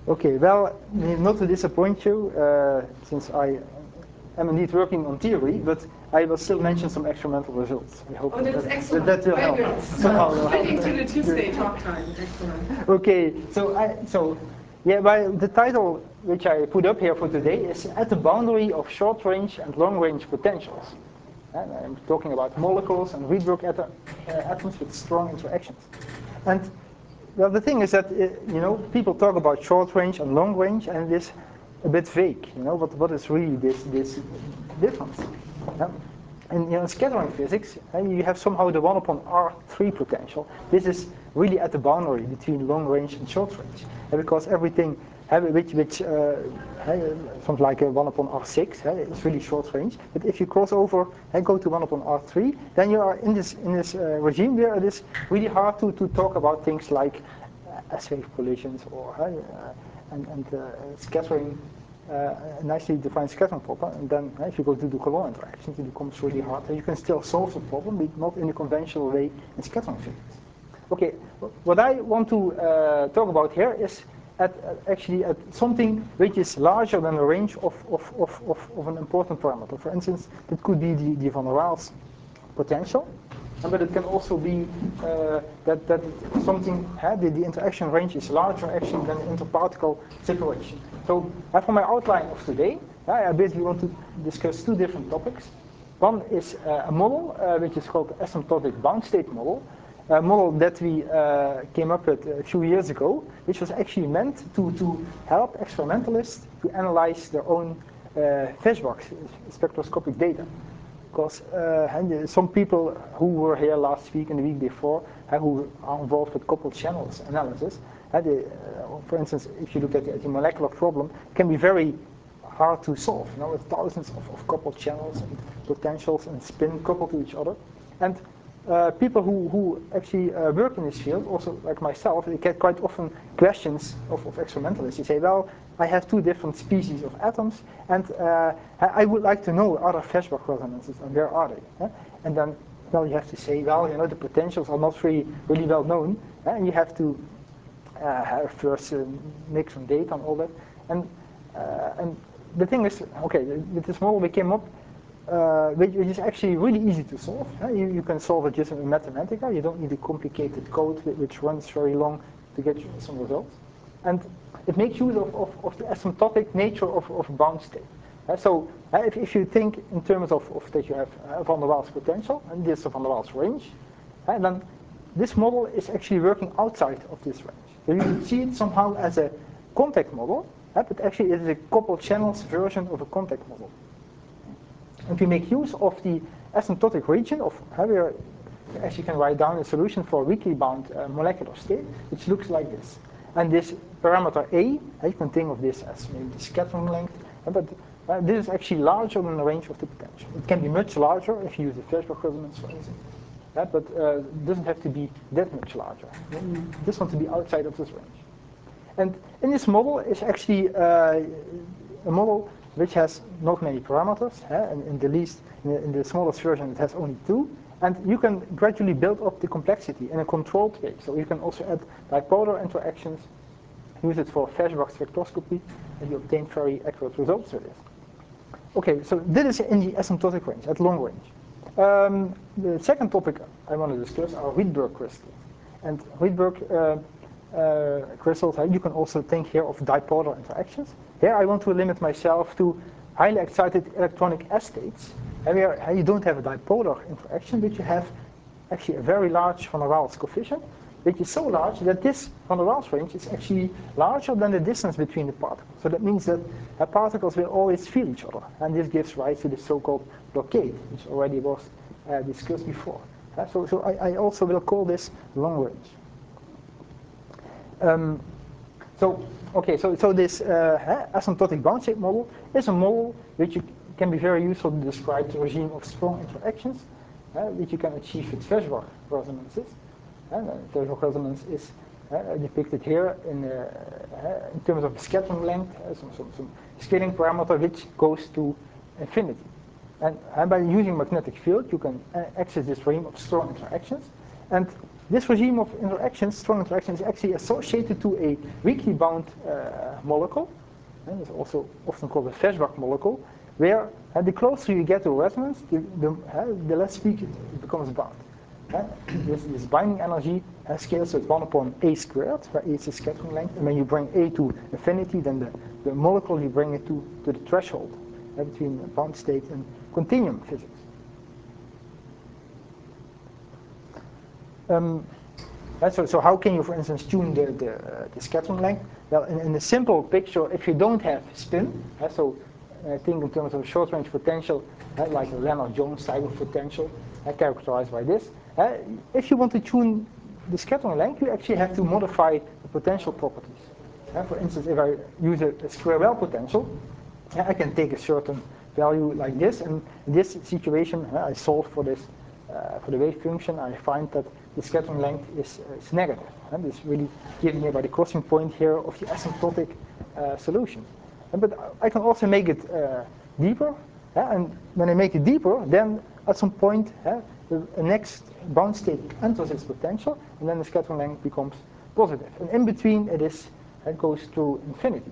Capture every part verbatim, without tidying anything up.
Okay, well, not to disappoint you, uh, since I am indeed working on theory, but I will still mention some experimental results. I hope oh, that's that, excellent. that, that will Very help. good. Somehow will help. Fitting to the Tuesday talk time. Excellent. Okay, so I, so yeah, well, the title which I put up here for today is At the Boundary of Short-Range and Long-Range Potentials. And I'm talking about molecules and Rydberg at uh, atoms with strong interactions. And well, the thing is that uh, you know people talk about short range and long range, and it is a bit vague. You know what what is really this this difference? Yeah? And you know, in scattering physics, uh, you have somehow the one upon R three potential. This is really at the boundary between long range and short range, uh, because everything uh, which which uh, uh, something like a one upon R six, uh, it's really short range. But if you cross over and go to one upon R three, then you are in this in this uh, regime where it is really hard to, to talk about things like uh, S-wave collisions or uh, and, and uh, scattering. Uh, a nicely defined scattering problem, and then uh, if you go to the Coulomb interactions, it becomes really hard, and you can still solve the problem, but not in the conventional way in scattering physics. Okay, what I want to uh, talk about here is at, uh, actually at something which is larger than the range of, of, of, of, of an important parameter. For instance, it could be the, the van der Waals potential, but it can also be uh, that, that something, uh, the, the interaction range is larger actually than the interparticle separation. So uh, for my outline of today, uh, I basically want to discuss two different topics. One is uh, a model uh, which is called the asymptotic bound state model, a model that we uh, came up with a few years ago, which was actually meant to, to help experimentalists to analyze their own uh, Feshbach spectroscopic data. Because uh, some people who were here last week and the week before, uh, who are involved with coupled channels analysis, uh, they, uh, for instance, if you look at the, at the molecular problem, it can be very hard to solve, you know, with thousands of, of coupled channels and potentials and spin coupled to each other. And uh, people who, who actually uh, work in this field, also like myself, they get quite often questions of, of experimentalists. They say, well, I have two different species of atoms, and uh, I would like to know other Feshbach resonances, and where are they? Yeah? And then, well, you have to say, well, you know, the potentials are not really, really well known, yeah? And you have to uh, have first uh, make some data and all that. And, uh, and the thing is, okay, with this model we came up, uh, which, which is actually really easy to solve. Yeah? You, you can solve it just in Mathematica. You don't need a complicated code which runs very long to get you some results. And it makes use of, of, of the asymptotic nature of, of bound state. Uh, so uh, if, if you think in terms of, of that you have uh, van der Waals potential, and this is a van der Waals range, uh, then this model is actually working outside of this range. So you can see it somehow as a contact model, uh, but actually it is a coupled channels version of a contact model. And we make use of the asymptotic region of uh, where you actually can write down a solution for a weakly bound uh, molecular state, which looks like this. And this parameter A, uh, you can think of this as maybe the scattering length, uh, but uh, this is actually larger than the range of the potential. It can be much larger if you use the Feshbach resonance, for instance, uh, but uh, it doesn't have to be that much larger. You just want to be outside of this range. And in this model is actually uh, a model which has not many parameters, eh? and in the least, in the, in the smallest version, it has only two. And you can gradually build up the complexity in a controlled way. So you can also add dipolar interactions, use it for Feshbach spectroscopy, and you obtain very accurate results with this. Okay, so this is in the asymptotic range, at long range. Um, the second topic I want to discuss are Rydberg crystals. And Rydberg uh, uh, crystals, you can also think here of dipolar interactions. Here I want to limit myself to highly excited electronic S states, and where you don't have a dipolar interaction, but you have actually a very large van der Waals coefficient, which is so large that this van der Waals range is actually larger than the distance between the particles. So that means that the particles will always feel each other, and this gives rise to the so-called blockade, which already was uh, discussed before. Uh, so so I, I also will call this long range. Um, so okay, so so this uh, asymptotic bound state model is a model which you can be very useful to describe the regime of strong interactions, uh, which you can achieve with Feshbach resonances. Uh, Feshbach resonance is uh, depicted here in, uh, uh, in terms of scattering length, uh, some, some, some scaling parameter which goes to infinity. And uh, by using magnetic field, you can uh, access this regime of strong interactions. And this regime of interactions, strong interaction, is actually associated to a weakly bound uh, molecule, and it's also often called a Feshbach molecule, where uh, the closer you get to resonance, the, the, uh, the less weak it becomes bound. Uh, this, this binding energy uh, scales with one upon a squared, where a is the scattering length, and when you bring a to infinity, then the, the molecule you bring it to, to the threshold uh, between bound state and continuum physics. Um, uh, so, so how can you, for instance, tune the, the, uh, the scattering length? Well, in, in a simple picture, if you don't have spin, uh, so I think in terms of short-range potential, uh, like a Lennard-Jones type of potential, uh, characterized by this, uh, if you want to tune the scattering length, you actually have to modify the potential properties. Uh, for instance, if I use a, a square well potential, uh, I can take a certain value like this, and in this situation, uh, I solve for this uh, for the wave function. I find that the scattering length is, uh, is negative. And this really given here by the crossing point here of the asymptotic uh, solution. Uh, but I can also make it uh, deeper, uh, and when I make it deeper, then at some point uh, the next bound state enters its potential, and then the scattering length becomes positive. And in between, it is it goes to infinity.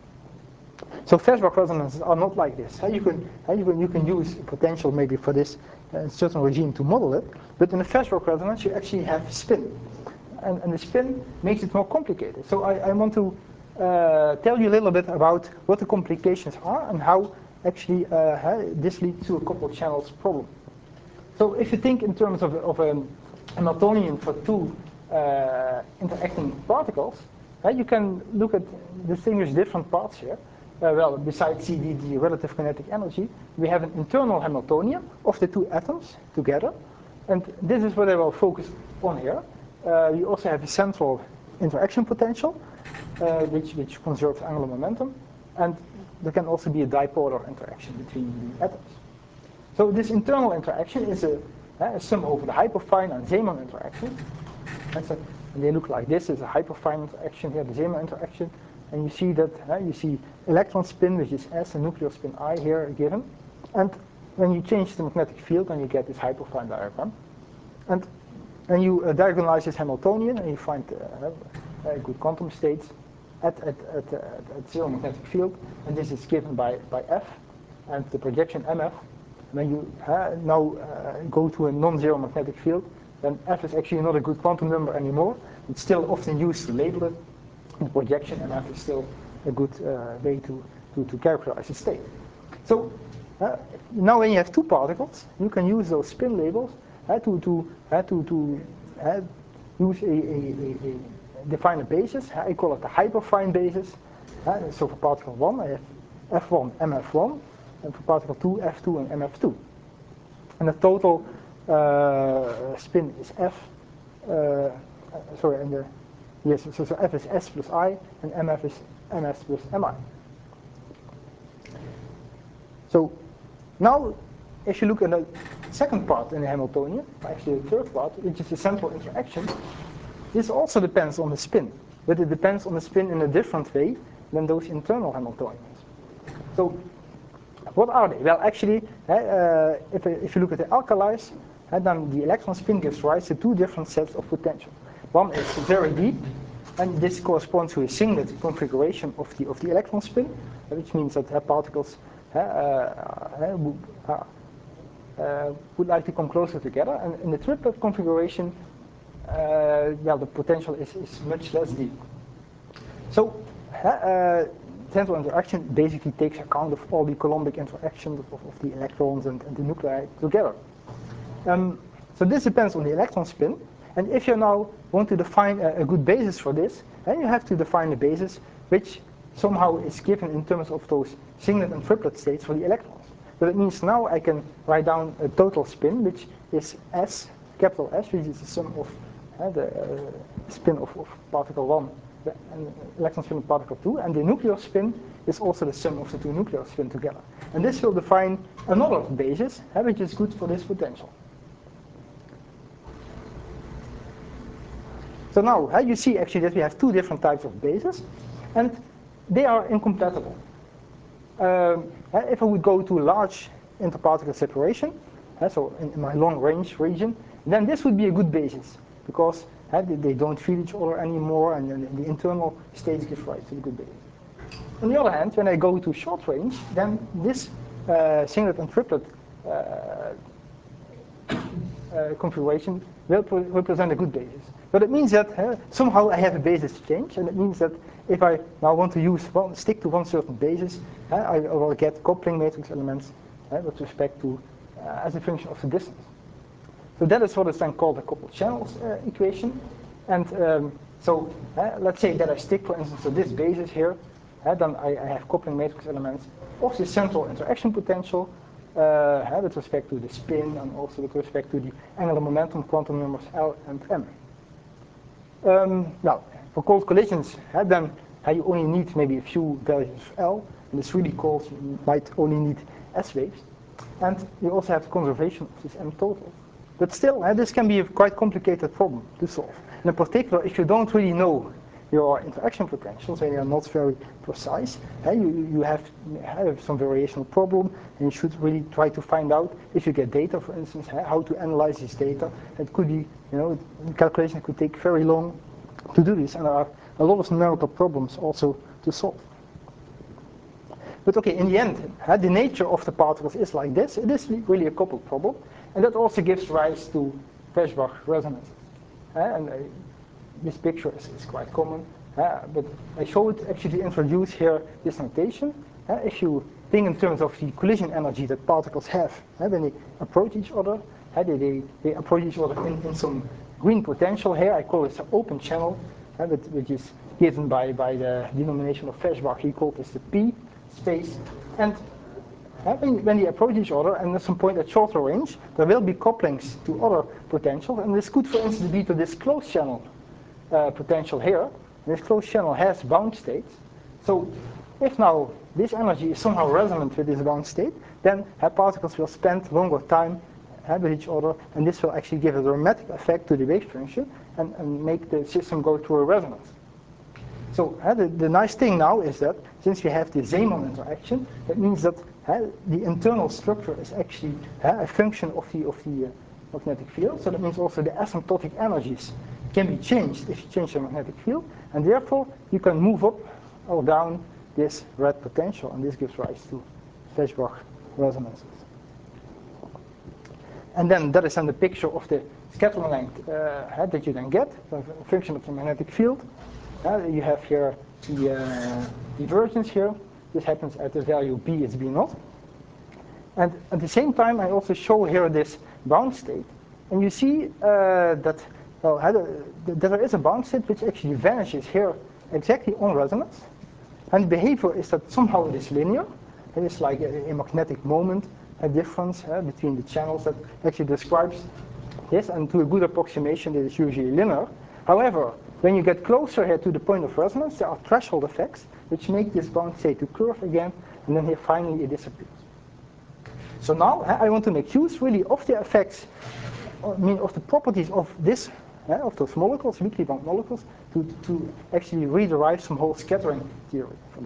So Feshbach resonances are not like this. You can, you can, you can use potential maybe for this uh, certain regime to model it, but in a Feshbach resonance you actually have spin. And, and the spin makes it more complicated. So I, I want to uh, tell you a little bit about what the complications are and how actually uh, this leads to a couple channels problem. So if you think in terms of, of um, a Hamiltonian for two uh, interacting particles, uh, you can look at distinguish different parts here. Uh, well, besides C D, the relative kinetic energy, we have an internal Hamiltonian of the two atoms together. And this is what I will focus on here. Uh, you also have a central interaction potential, uh, which, which conserves angular momentum. And there can also be a dipolar interaction between the atoms. So this internal interaction is a, a sum over the hyperfine and Zeeman interaction. And, so, and they look like this. Is a hyperfine interaction here, the Zeeman interaction. And you see that uh, you see electron spin, which is S, and nuclear spin I here given. And when you change the magnetic field, then you get this hyperfine diagram. And and you uh, diagonalize this Hamiltonian, and you find uh, very good quantum states at at, at, uh, at zero magnetic field. And this is given by by F, and the projection M F. When you uh, now uh, go to a non-zero magnetic field, then F is actually not a good quantum number anymore. It's still often used to label it. The projection M F is still a good uh, way to, to, to characterize the state. So uh, now when you have two particles, you can use those spin labels uh, to, to, uh, to, to uh, use a, a, a, a define a basis. I call it the hyperfine basis. Uh, so for particle one, I have F one, M F one, and for particle two, F two and M F two. And the total uh, spin is F, uh, sorry, and the Yes, so, so F is S plus I, and M F is M S plus M I. So now, if you look at the second part in the Hamiltonian, actually the third part, which is the central interaction, this also depends on the spin, but it depends on the spin in a different way than those internal Hamiltonians. So what are they? Well, actually, uh, if, if you look at the alkalis, uh, then the electron spin gives rise to two different sets of potential. One is very deep, and this corresponds to a singlet configuration of the of the electron spin, which means that uh, particles uh, uh, uh, uh, would like to come closer together. And in the triplet configuration, uh, well, the potential is, is much less deep. So, uh, central interaction basically takes account of all the Coulombic interactions of, of the electrons and, and the nuclei together. Um, so this depends on the electron spin. And if you now want to define a, a good basis for this, then you have to define a basis which somehow is given in terms of those singlet and triplet states for the electrons. So that means now I can write down a total spin, which is S, capital S, which is the sum of uh, the uh, spin of, of particle one and electron spin of particle two, and the nuclear spin is also the sum of the two nuclear spin together. And this will define another basis, uh, which is good for this potential. So now uh, you see actually that we have two different types of bases, and they are incompatible. Um, uh, if I would go to a large interparticle separation, uh, so in, in my long range region, then this would be a good basis, because uh, they, they don't feel each other anymore, and then the internal states give rise to the good basis. On the other hand, when I go to short range, then this uh, singlet and triplet uh, uh, configuration will represent a good basis. But it means that uh, somehow I have a basis change, and it means that if I now want to use one, stick to one certain basis, uh, I will get coupling matrix elements uh, with respect to uh, as a function of the distance. So that is what is then called the coupled channels uh, equation. And um, so uh, let's say that I stick, for instance, to this basis here. Uh, then I, I have coupling matrix elements of the central interaction potential uh, with respect to the spin and also with respect to the angular momentum quantum numbers L and M. Um, now, for cold collisions, uh, then uh, you only need maybe a few values of L, and it's really cold, so you might only need S waves. And you also have the conservation of this M total. But still, uh, this can be a quite complicated problem to solve. And in particular, if you don't really know your interaction potentials and they are not very precise, uh, you, you have, have some variational problem, and you should really try to find out if you get data, for instance, uh, how to analyze this data. It could be, you know, calculation could take very long to do this, and there are a lot of numerical problems also to solve. But okay, in the end, uh, the nature of the particles is like this. It is really a coupled problem, and that also gives rise to Feshbach resonances. Uh, and uh, this picture is, is quite common, uh, but I showed actually to introduce here this notation. Uh, if you think in terms of the collision energy that particles have uh, when they approach each other, uh, they, they, they approach each other in, in some green potential here. I call this an open channel, uh, but, which is given by, by the denomination of Feshbach. He called this the P space. And uh, when, when they approach each other, and at some point at shorter range, there will be couplings to other potentials, and this could, for instance, be to this closed channel uh, potential here. This closed channel has bound states. So if now this energy is somehow resonant with this bound state, then uh, particles will spend longer time uh, with each other, and this will actually give a dramatic effect to the wave function and, and make the system go through a resonance. So uh, the, the nice thing now is that since we have the Zeeman interaction, it means that uh, the internal structure is actually uh, a function of the, of the uh, magnetic field. So that means also the asymptotic energies can be changed if you change the magnetic field, and therefore you can move up or down this red potential, and this gives rise to Feshbach resonances. And then that is then the picture of the scattering length uh, that you then get, a function of the magnetic field. Uh, you have here the uh, divergence here. This happens at the value B is B naught. And at the same time, I also show here this bound state. And you see uh, that, well, that there is a bound state which actually vanishes here exactly on resonance. And the behavior is that somehow it is linear. It is like a, a magnetic moment, a difference uh, between the channels that actually describes this. And to a good approximation, it is usually linear. However, when you get closer here to the point of resonance, there are threshold effects which make this bound state to curve again, and then here finally it disappears. So now I want to make use really of the effects, I mean of the properties of this, uh, of those molecules, weakly bound molecules, to, to actually rederive some whole scattering theory for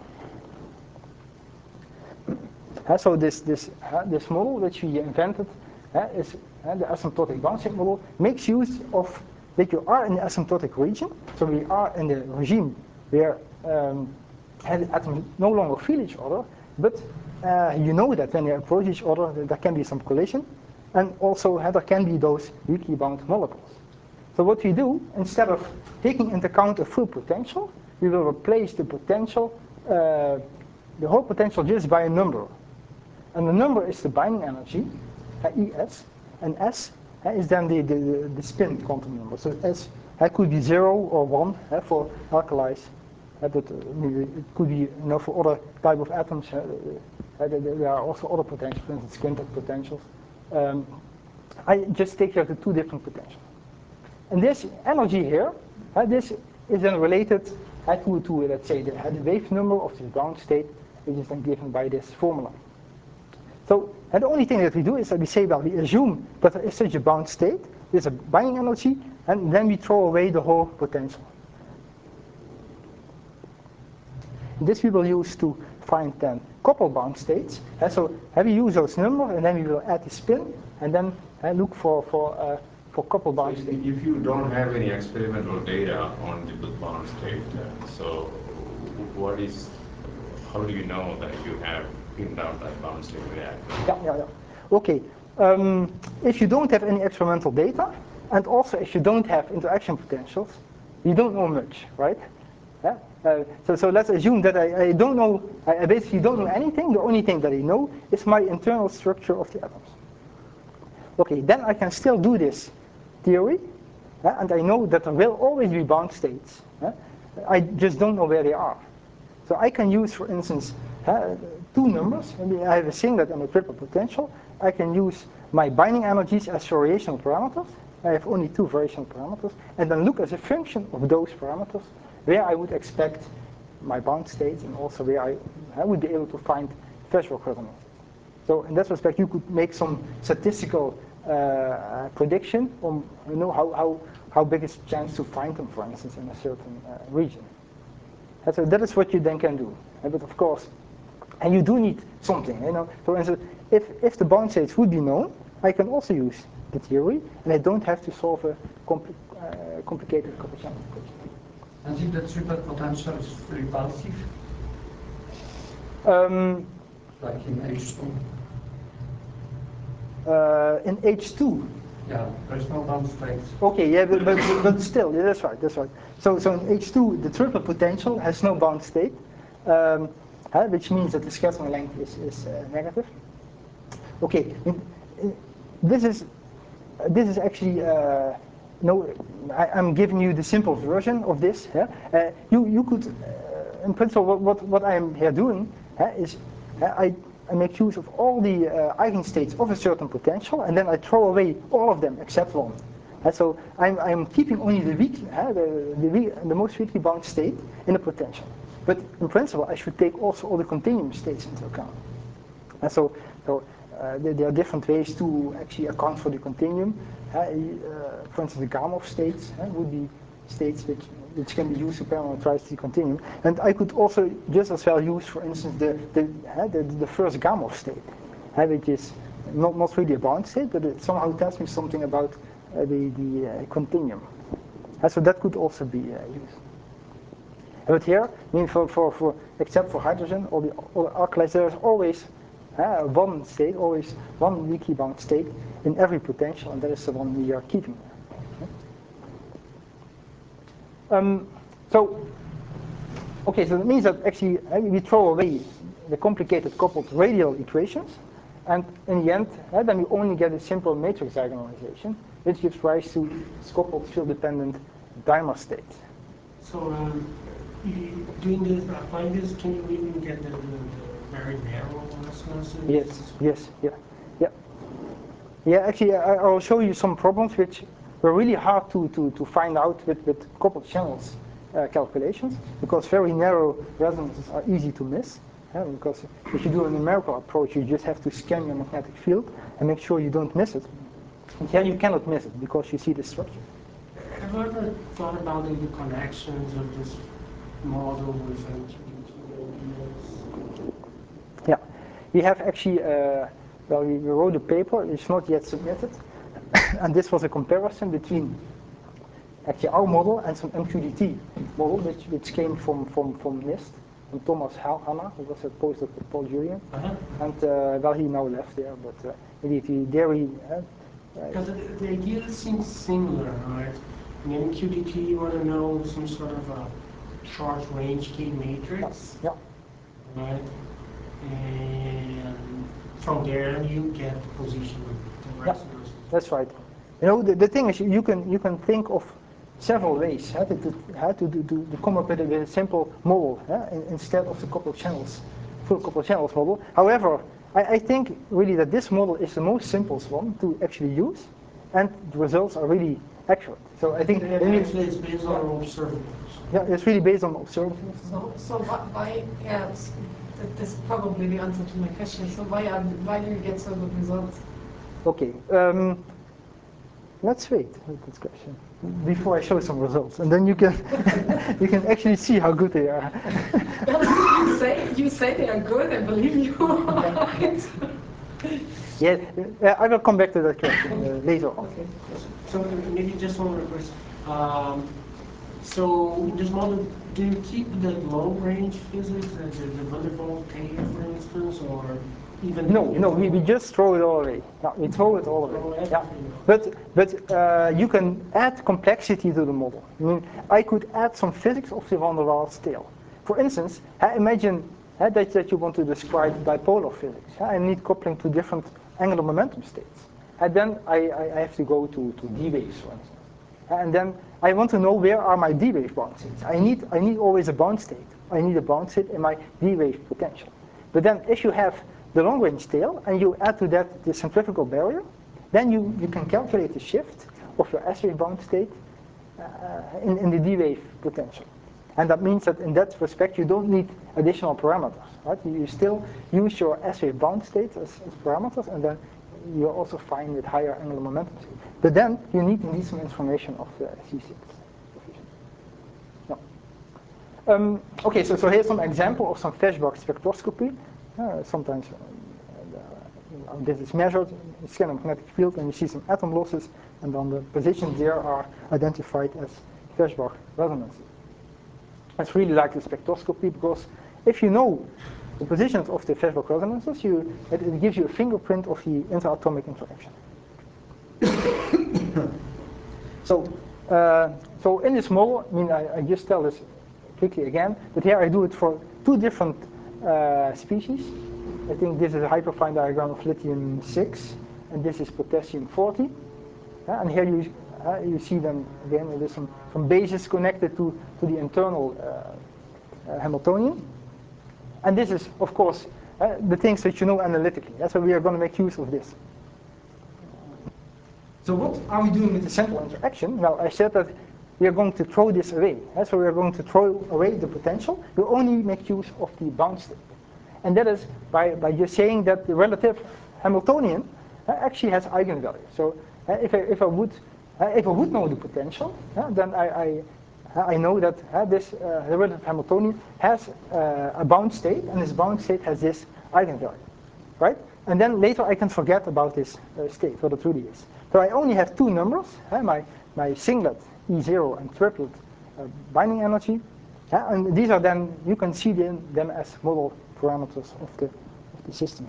this. Uh, so this this uh, this model which we invented uh, is uh, the asymptotic bound state model, makes use of that you are in the asymptotic region, so we are in the regime where um, atoms no longer feel each other, but uh, you know that when they approach each other, there can be some collision, and also uh, there can be those weakly bound molecules. So what we do, instead of taking into account a full potential, we will replace the potential, uh, the whole potential just by a number. And the number is the binding energy, uh, E S, and S uh, is then the, the, the spin quantum number. So S uh, could be zero or one uh, for alkalis, uh, but uh, it could be, you know, for other type of atoms. Uh, uh, there are also other potentials, for instance, quintet potentials. Um, I just take here the two different potentials. And this energy here, uh, this is then related uh, to, to, let's say, the, uh, the wave number of this bound state, which is then given by this formula. So uh, the only thing that we do is that we say, well, we assume that there is such a bound state, there's a binding energy, and then we throw away the whole potential. This we will use to find then coupled bound states. Uh, so uh, we use those numbers, and then we will add the spin, and then uh, look for, for uh, for coupled bound So state. if you don't have any experimental data on the bound state, uh, so what is, how do you know that you have pinned down that bound state reactor? Yeah, yeah, yeah. Okay. Um, if you don't have any experimental data, and also if you don't have interaction potentials, you don't know much, right? Yeah? Uh, so, so let's assume that I, I don't know, I, I basically don't know anything. The only thing that I know is my internal structure of the atoms. Okay, then I can still do this theory, uh, and I know that there will always be bound states. Uh, I just don't know where they are. So I can use, for instance, uh, two numbers. Maybe I have a singlet and a triplet potential. I can use my binding energies as variational parameters. I have only two variational parameters, and then look as a function of those parameters where I would expect my bound states, and also where I, I would be able to find threshold resonances. So in that respect, you could make some statistical uh, prediction on, you know, how, how, how big is the chance to find them, for instance, in a certain uh, region. And so that is what you then can do. Uh, but of course, and you do need something. You know, for instance, if if the bound states would be known, I can also use the theory, and I don't have to solve a compli uh, complicated coupled channel equation. And if the triplet potential is repulsive, Um, like in H two, uh, in H two. yeah, there's no bound states. Okay, yeah, but, but, but still, yeah, that's right, that's right. So, so in H two, the triplet potential has no bound state, um, uh, which means that the scattering length is, is uh, negative. Okay, in, in, this is uh, this is actually uh, no. I, I'm giving you the simple version of this. Yeah? Uh, you you could, uh, in principle, what what, what I am here doing uh, is uh, I. I make use of all the uh, eigenstates of a certain potential, and then I throw away all of them except one. Uh, so I'm, I'm keeping only the weak, uh, the, the, weak, the most weakly bound state in the potential. But in principle, I should take also all the continuum states into account. And so, so uh, there, there are different ways to actually account for the continuum. Uh, uh, for instance, the Gamow states uh, would be states which which can be used to parameterize the continuum. And I could also just as well use, for instance, the the uh, the, the first Gamow state, uh, which is not not really a bound state, but it somehow tells me something about uh, the the uh, continuum. Uh, so that could also be uh, used. But here, I mean, for, for, for except for hydrogen, all the all alkalis, there is always uh, one state, always one weakly bound state in every potential, and that is the one we are keeping. Um, so, okay, so that means that actually uh, we throw away the complicated coupled radial equations, and in the end, uh, then we only get a simple matrix diagonalization, which gives rise to coupled field-dependent dimer states. So, um, you, doing this, applying this, can you even get the, the, the very narrow resonances? Yes, yes, yeah, yeah. Yeah, actually, I, I will show you some problems which were really hard to, to, to find out with, with coupled channels uh, calculations, because very narrow resonances are easy to miss. Yeah, because if you do a numerical approach, you just have to scan your magnetic field and make sure you don't miss it. And here you cannot miss it because you see the structure. Have you ever thought about the connections of this model with M Q D T? Yeah, we have actually, uh, well, we, we wrote a paper, it's not yet submitted, and this was a comparison between actually our model and some M Q D T model, which, which came from, from, from NIST, from Thomas Hanna, who was a postdoc with Paul Julian, Uh-huh. and uh, well, he now left there, but uh, indeed, he, there he, uh, Because the, the idea seems similar, right? In M Q D T, you want to know some sort of a short range K matrix, yeah, right? And from there, you get the position of the Yeah. resonance. that's right. You know, the, the thing is, you can you can think of several ways how to, to, how to, to, to come up with a, with a simple model huh, in, instead of the coupled channels, full coupled channels model. However, I, I think really that this model is the most simplest one to actually use, and the results are really accurate. So I think And it means, actually, it's based on observables. yeah, it's really based on observations. So, so wh- why, yeah, it's- th- this is probably the answer to my question. So why are, why do you get so good results? Okay, um, let's wait with this question before I show some results, and then you can you can actually see how good they are. you say you say they are good, I believe you. Right? Yeah, uh, I will come back to that question uh, later on. Okay. So So maybe just one more question. Um, so in this model, do you keep the long-range physics, uh, the, the van der Waals tape, for instance, or even? No, no, we, we just throw it all away. No, we throw it all away. Oh, Yeah. everything. But but uh, you can add complexity to the model. I mean, I could add some physics of the van der Waals tail. For instance, uh, imagine uh, that, that you want to describe bipolar physics. Uh, I need coupling to different angular momentum states. And then I, I, I have to go to, to D waves, for instance. And then I want to know where are my D wave bound states. I need, I need always a bound state. I need a bound state in my D wave potential. But then if you have the long range tail and you add to that the centrifugal barrier, then you, you can calculate the shift of your S wave bound state uh, in, in the D wave potential. And that means that in that respect you don't need additional parameters. Right? You, you still use your S wave bound states as, as parameters, and then you're also fine with higher angular momentum. But then you need indeed some information of the C six. No. Um, okay, so, so here's some example of some Feshbach spectroscopy. Uh, sometimes uh, uh, this is measured in scanner magnetic field, and you see some atom losses, and then the positions there are identified as Feshbach resonances. It's really like the spectroscopy, because if you know the positions of the Feshbach resonances, you, it, it gives you a fingerprint of the interatomic interaction. so, uh, so in this model, I mean, I, I just tell this quickly again, but here I do it for two different uh, species. I think this is a hyperfine diagram of lithium six, and this is potassium forty. Uh, and here you uh, you see them again. There's some some bases connected to to the internal uh, uh, Hamiltonian. And this is, of course, uh, the things that you know analytically. That's why we are going to make use of this. So what are we doing with the central interaction? Well, I said that we are going to throw this away. Uh, so we are going to throw away the potential. We only make use of the bound state. And that is by, by just saying that the relative Hamiltonian uh, actually has eigenvalue. So uh, if, I, if, I would, uh, if I would know the potential, uh, then I, I I know that uh, this uh, the relative Hamiltonian has uh, a bound state, and this bound state has this eigenvalue, right? And then later I can forget about this uh, state, what it really is. So I only have two numbers, uh, my, my singlet E zero and triplet uh, binding energy, uh, and these are then, you can see them, them as model parameters of the, of the system.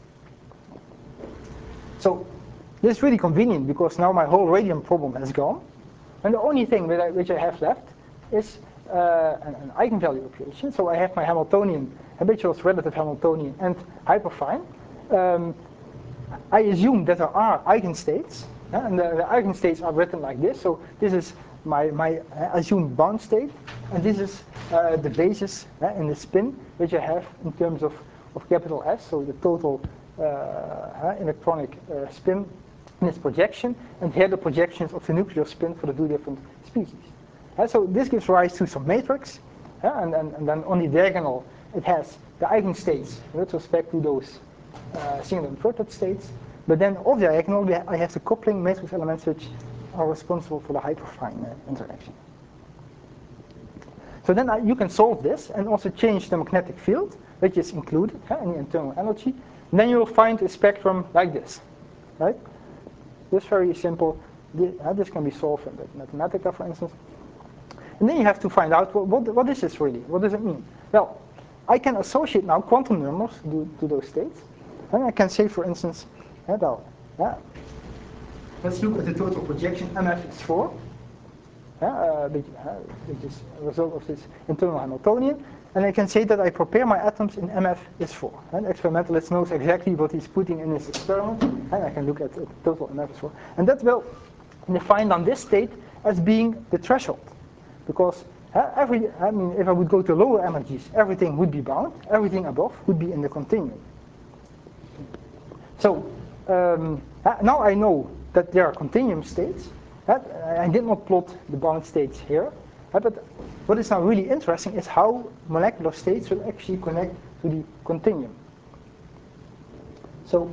So this is really convenient, because now my whole radium problem has gone. And the only thing that I, which I have left is uh, an, an eigenvalue equation. So I have my Hamiltonian, habitual relative Hamiltonian, and hyperfine. Um, I assume that there are eigenstates, uh, and the, the eigenstates are written like this. So this is my, my uh, assumed bound state, and this is uh, the basis uh, in the spin which I have in terms of, of capital S, so the total uh, uh, electronic uh, spin in its projection, and here the projections of the nuclear spin for the two different species. Uh, so this gives rise to some matrix, uh, and, and, and then on the diagonal it has the eigenstates with respect to those uh, single and triplet states, but then off diagonal we ha I have the coupling matrix elements which are responsible for the hyperfine uh, interaction. So then uh, you can solve this and also change the magnetic field, which is included uh, in the internal energy, and then you will find a spectrum like this, right? This very simple. This, uh, this can be solved in Mathematica, for instance. And then you have to find out what, what, what is this really? What does it mean? Well, I can associate now quantum numbers to, to those states. And I can say, for instance, uh, well, uh, let's look at the total projection. M F is four, uh, which, uh, which is a result of this internal Hamiltonian. And I can say that I prepare my atoms in M F is four. And the experimentalist knows exactly what he's putting in his experiment, and I can look at the total M F is four. And that will define on this state as being the threshold. Because uh, every, I mean, if I would go to lower energies, everything would be bound, everything above would be in the continuum. So um, uh, now I know that there are continuum states. Uh, I did not plot the bound states here. Uh, but what is now really interesting is how molecular states will actually connect to the continuum. So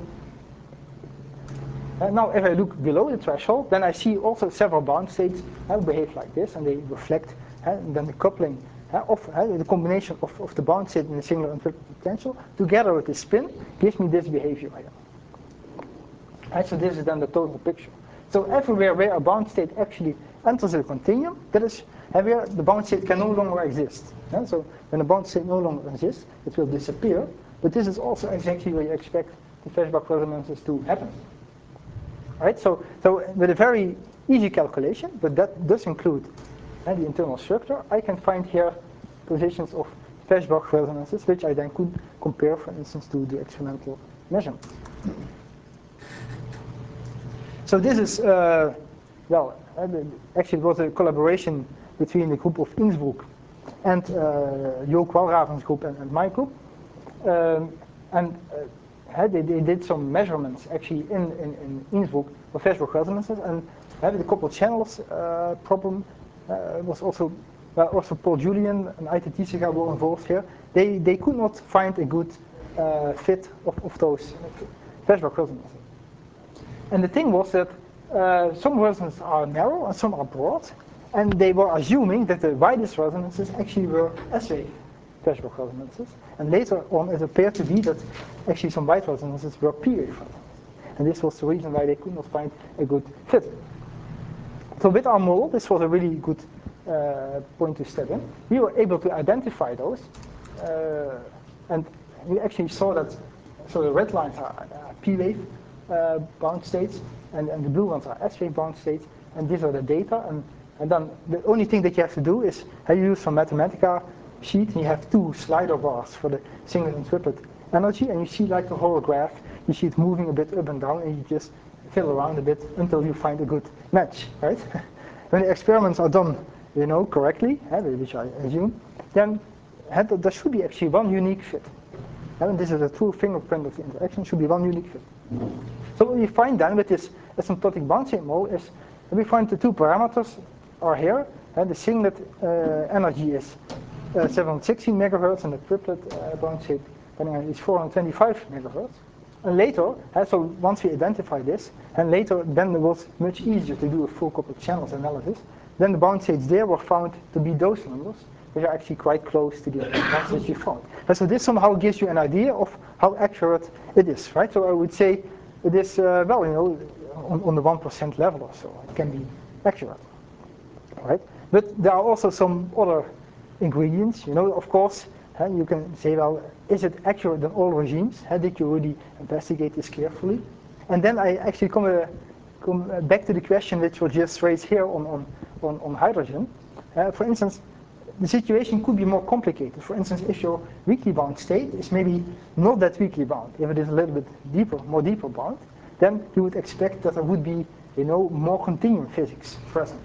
uh, now if I look below the threshold, then I see also several bound states uh, behave like this, and they reflect, uh, and then the coupling uh, of uh, the combination of, of the bound state and the singular and triplet potential together with the spin gives me this behavior item. Right, so this is then the total picture. So everywhere where a bound state actually enters the continuum, that is where the bound state can no longer exist. Yeah? So when a bound state no longer exists, it will disappear. But this is also exactly where you expect the Feshbach resonances to happen. Right? So, so with a very easy calculation, but that does include uh, the internal structure, I can find here positions of Feshbach resonances, which I then could compare, for instance, to the experimental measurement. So this is, uh, well, uh, actually it was a collaboration between the group of Innsbruck and uh, Jo Qualraven's group and, and my group. Um, and uh, they, they did some measurements actually in, in, in Innsbruck of Feshbach resonances, and uh, the coupled channels uh, problem uh, was also, well, also Paul Julian and I T Tisega were involved here. They, they could not find a good uh, fit of, of those Feshbach resonances. And the thing was that uh, some resonances are narrow and some are broad, and they were assuming that the widest resonances actually were S-wave Feshbach resonances. And later on it appeared to be that actually some wide resonances were P-wave resonances. And this was the reason why they could not find a good fit. So with our model, this was a really good uh, point to step in. We were able to identify those, uh, and we actually saw that, so the red lines are uh, P-wave uh, bound states, and, and the blue ones are S-wave bound states, and these are the data. And, and then the only thing that you have to do is uh, you use some Mathematica sheet, and you have two slider bars for the singlet and triplet energy, and you see like a holograph, you see it moving a bit up and down, and you just fill around a bit until you find a good match, right? When the experiments are done, you know, correctly, uh, which I assume, then uh, there should be actually one unique fit. And this is a true fingerprint of the interaction, should be one unique fit. So what we find then with this asymptotic bound state model is that we find the two parameters are here, and the singlet uh, energy is uh, seven hundred sixteen megahertz, and the triplet uh, bound state is four hundred twenty-five megahertz. And later, uh, so once we identify this, and later then it was much easier to do a full coupled channels analysis, then the bound states there were found to be those numbers, which are actually quite close to the ones that you found. And so this somehow gives you an idea of how accurate it is, right? So I would say it is, uh, well, you know, on, on the one percent level or so, it can be accurate, right? But there are also some other ingredients, you know, of course, uh, you can say, well, is it accurate in all regimes? Uh, did you really investigate this carefully? And then I actually come, uh, come uh, back to the question which was just raised here on, on, on, on hydrogen. Uh, for instance, the situation could be more complicated. For instance, if your weakly bound state is maybe not that weakly bound, if it is a little bit deeper, more deeper bound, then you would expect that there would be, you know, more continuum physics present.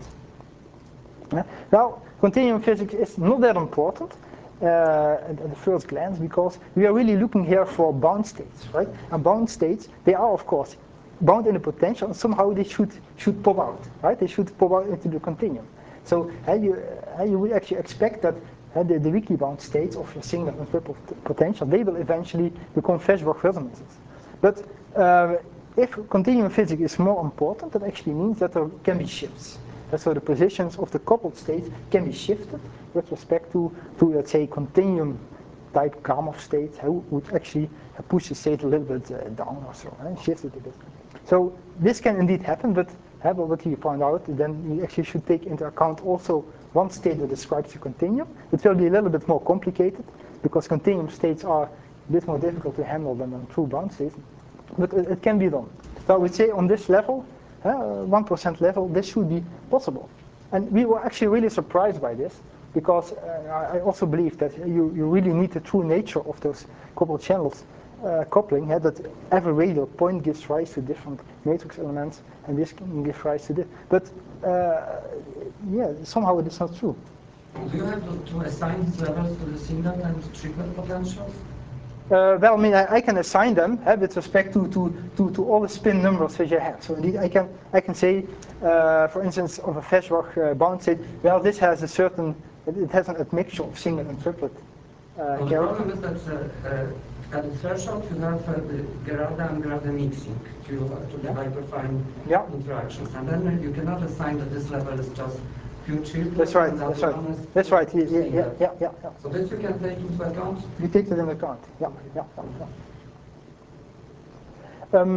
Yeah? Now, continuum physics is not that important uh, at, at the first glance, because we are really looking here for bound states, right? And bound states, they are of course bound in the potential, and somehow they should should pop out, right? They should pop out into the continuum. So uh, you, uh, you would actually expect that uh, the, the weakly bound states of your singlet and triplet potential, they will eventually become Feshbach resonances. But uh, if continuum physics is more important, that actually means that there can be shifts. Uh, so the positions of the coupled states can be shifted with respect to, to let's say, continuum type Kramov states, uh, would actually uh, push the state a little bit uh, down or so, and uh, shift it a bit. So this can indeed happen, but uh, what you found out, then you actually should take into account also one state that describes the continuum. It will be a little bit more complicated, because continuum states are a bit more difficult to handle than on true bound states, but it, it can be done. So I would say on this level, uh, one percent level, this should be possible. And we were actually really surprised by this, because uh, I also believe that you, you really need the true nature of those coupled channels uh, coupling, yeah, that every radial point gives rise to different matrix elements, and this can give rise to this. But uh, yeah, somehow it is not true. Do you have to, to assign these levels to the singlet and triplet potentials? Uh, well, I mean, I, I can assign them uh, with respect to, to, to, to all the spin numbers which I have. So indeed, I can I can say, uh, for instance, of a Feshbach uh, bound state, well, this has a certain, it, it has an admixture of singlet and triplet. Uh, well, the problem is that uh, uh, at the threshold you have uh, the Gerarda and Gerarda mixing to, uh, to the Yeah. hyperfine Yeah. interactions, and then you cannot assign that this level is just pure triplet. That's right. And That's the right. one is That's right. Yeah, yeah, singlet. yeah, yeah, yeah. So this you can take into account. You take that into account. Yeah, yeah, yeah. yeah. Um,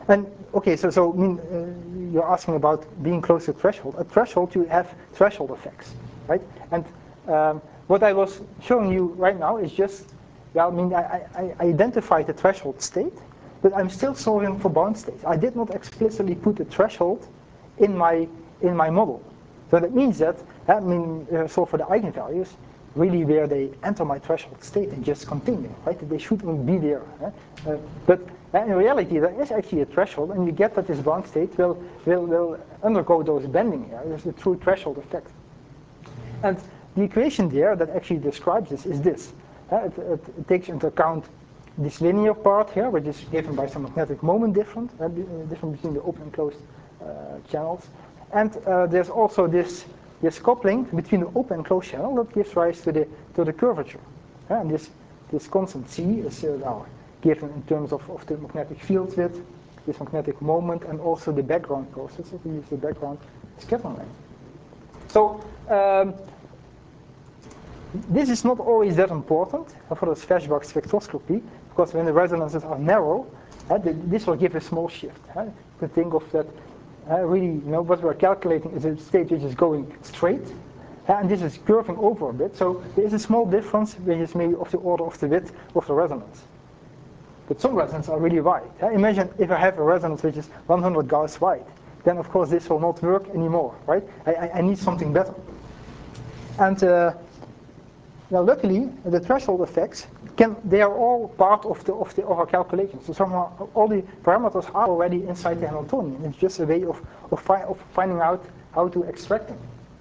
And okay, so so I mean, uh, you're asking about being close to threshold. At threshold, you have threshold effects, right? And um, what I was showing you right now is just, well, I mean, I, I, I identified the threshold state, but I'm still solving for bound states. I did not explicitly put a threshold in my in my model. So that means that I mean, uh, solve for the eigenvalues, really where they enter my threshold state and just continue, right? They shouldn't be there. Eh? Uh, but uh, in reality, there is actually a threshold, and you get that this bound state will will will undergo those bending here. There's a true threshold effect. And the equation there that actually describes this is this. Uh, it, it, it takes into account this linear part here, which is given by some magnetic moment difference, uh, difference between the open and closed uh, channels. And uh, there's also this this coupling between the open and closed channel that gives rise to the to the curvature. Uh, and this this constant C is uh, now given in terms of, of the magnetic field width, this magnetic moment, and also the background process, if we use the background scattering length. So um, this is not always that important for the Feshbach spectroscopy, because when the resonances are narrow, uh, the, this will give a small shift. Uh, you can think of that, uh, really, you know, what we're calculating is a state which is going straight, uh, and this is curving over a bit, so there is a small difference which is maybe of the order of the width of the resonance. But some resonances are really wide. Uh, imagine if I have a resonance which is one hundred Gauss wide, then of course this will not work anymore, right? I, I, I need something better. And uh, now, luckily, the threshold effects can they are all part of the of the of our calculations. So somehow all the parameters are already inside the Hamiltonian. It's just a way of of, fi of finding out how to extract them.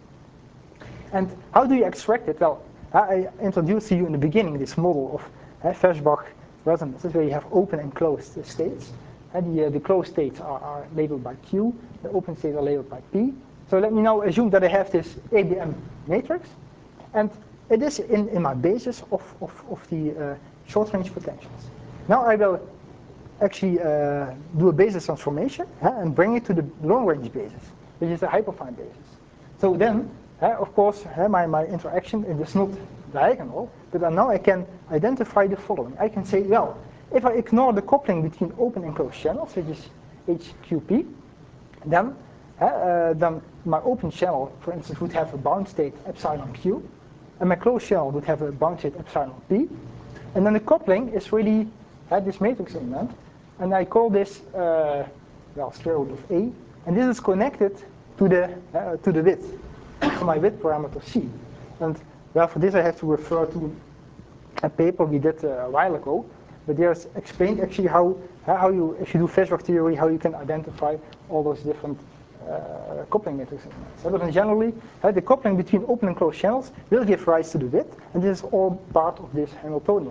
And how do you extract it? Well, I introduced to you in the beginning this model of uh, Feshbach resonances, where you have open and closed uh, states. And the uh, the closed states are, are labeled by Q. The open states are labeled by P. So let me now assume that I have this A B M matrix, and it is in, in my basis of, of, of the uh, short-range potentials. Now I will actually uh, do a basis transformation uh, and bring it to the long-range basis, which is a hyperfine basis. So then, uh, of course, uh, my, my interaction is not diagonal, but now I can identify the following. I can say, well, if I ignore the coupling between open and closed channels, which is H Q P, then, uh, uh, then my open channel, for instance, would have a bound state epsilon Q, and my closed channel would have a bound state epsilon P. And then the coupling is really uh, this matrix element, and I call this uh, well square root of A, and this is connected to the uh, to the width, to my width parameter C. And well, for this I have to refer to a paper we did uh, a while ago, but there's explained actually how how you, if you do Feshbach theory, how you can identify all those different Uh, coupling matrix elements. So, but in generally, uh, the coupling between open and closed channels will give rise to the width, and this is all part of this Hamiltonian.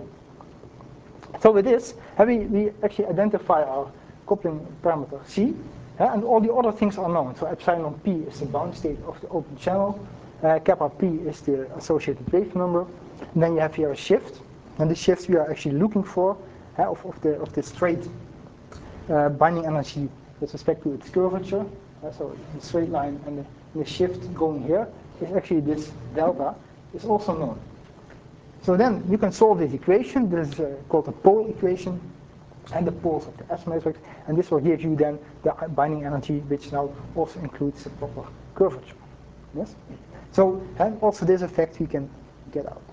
So with this, uh, we, we actually identify our coupling parameter C, uh, and all the other things are known. So epsilon P is the bound state of the open channel, uh, kappa P is the associated wave number, and then you have here a shift, and the shift we are actually looking for uh, of, of the of the straight uh, binding energy with respect to its curvature. Uh, so the straight line and the, the shift going here is actually this delta is also known. So then you can solve this equation. This is uh, called the pole equation, and the poles of the S matrix, and this will give you then the binding energy, which now also includes the proper curvature. Yes. So and also this effect we can get out.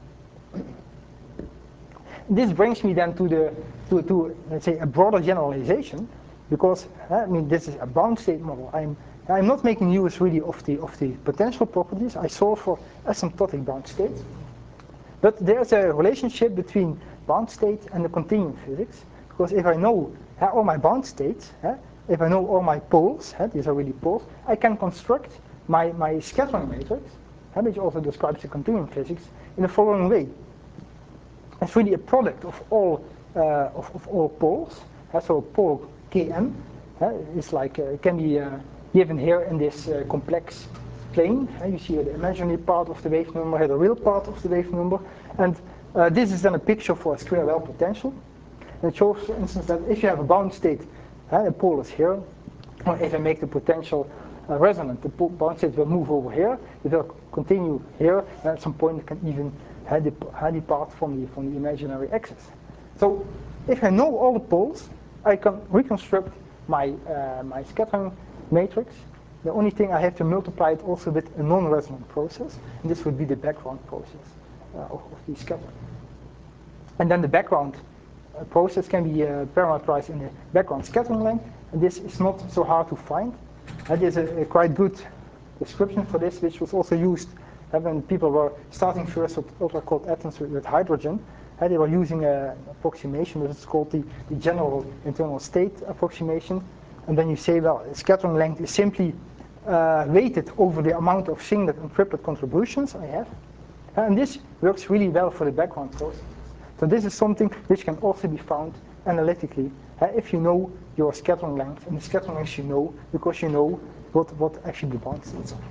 This brings me then to the to to let's say a broader generalization. Because uh, I mean, this is a bound state model. I'm I'm not making use really of the of the potential properties. I solve for asymptotic bound states. But there's a relationship between bound states and the continuum physics. Because if I know uh, all my bound states, uh, if I know all my poles, uh, these are really poles, I can construct my my scattering matrix, uh, which also describes the continuum physics, in the following way. It's really a product of all uh, of, of all poles. Uh, so pole K M uh, is like uh, can be uh, given here in this uh, complex plane. Uh, you see the imaginary part of the wave number, here the real part of the wave number, and uh, this is then a picture for a square well potential. And it shows, for instance, that if you have a bound state, uh, the pole is here, or if I make the potential uh, resonant, the bound state will move over here. It will continue here, and at some point it can even uh, depart from the from the imaginary axis. So if I know all the poles, I can reconstruct my, uh, my scattering matrix. The only thing I have to multiply it also with a non-resonant process, and this would be the background process uh, of, of the scattering. And then the background uh, process can be uh, parameterized in the background scattering length, and this is not so hard to find. And there's a, a quite good description for this, which was also used uh, when people were starting first with ultra-cold atoms with, with hydrogen. Uh, they were using an approximation, which is called the, the general internal state approximation. And then you say, well, scattering length is simply uh, weighted over the amount of singlet and triplet contributions I have. Uh, and this works really well for the background processes. So this is something which can also be found analytically uh, if you know your scattering length, and the scattering length you know because you know what, what actually the bound states are.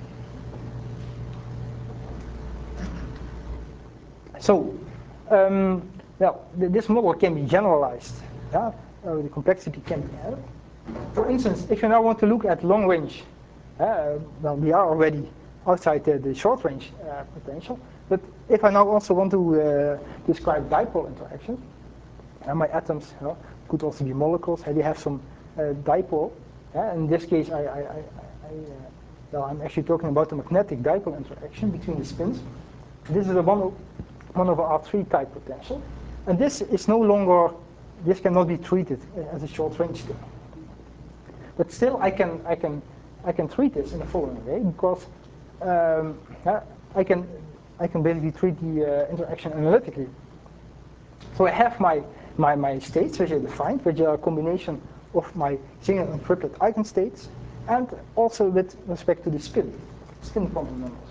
So, um, well, th this model can be generalized. Yeah? Uh, the complexity can be added. For instance, if you now want to look at long range, uh, well, we are already outside the, the short range uh, potential, but if I now also want to uh, describe dipole interactions, uh, my atoms uh, could also be molecules, and they have some uh, dipole. Uh, in this case, I, I, I, I uh, well, I'm actually talking about the magnetic dipole interaction between the spins. This is a one, one over R three type potential, and this is no longer, this cannot be treated as a short range thing. But still, I can, I can, I can treat this in the following way, because um, yeah, I can, I can basically treat the uh, interaction analytically. So I have my, my, my states, which are defined, which are a combination of my singlet and triplet eigenstates, and also with respect to the spin, spin quantum numbers.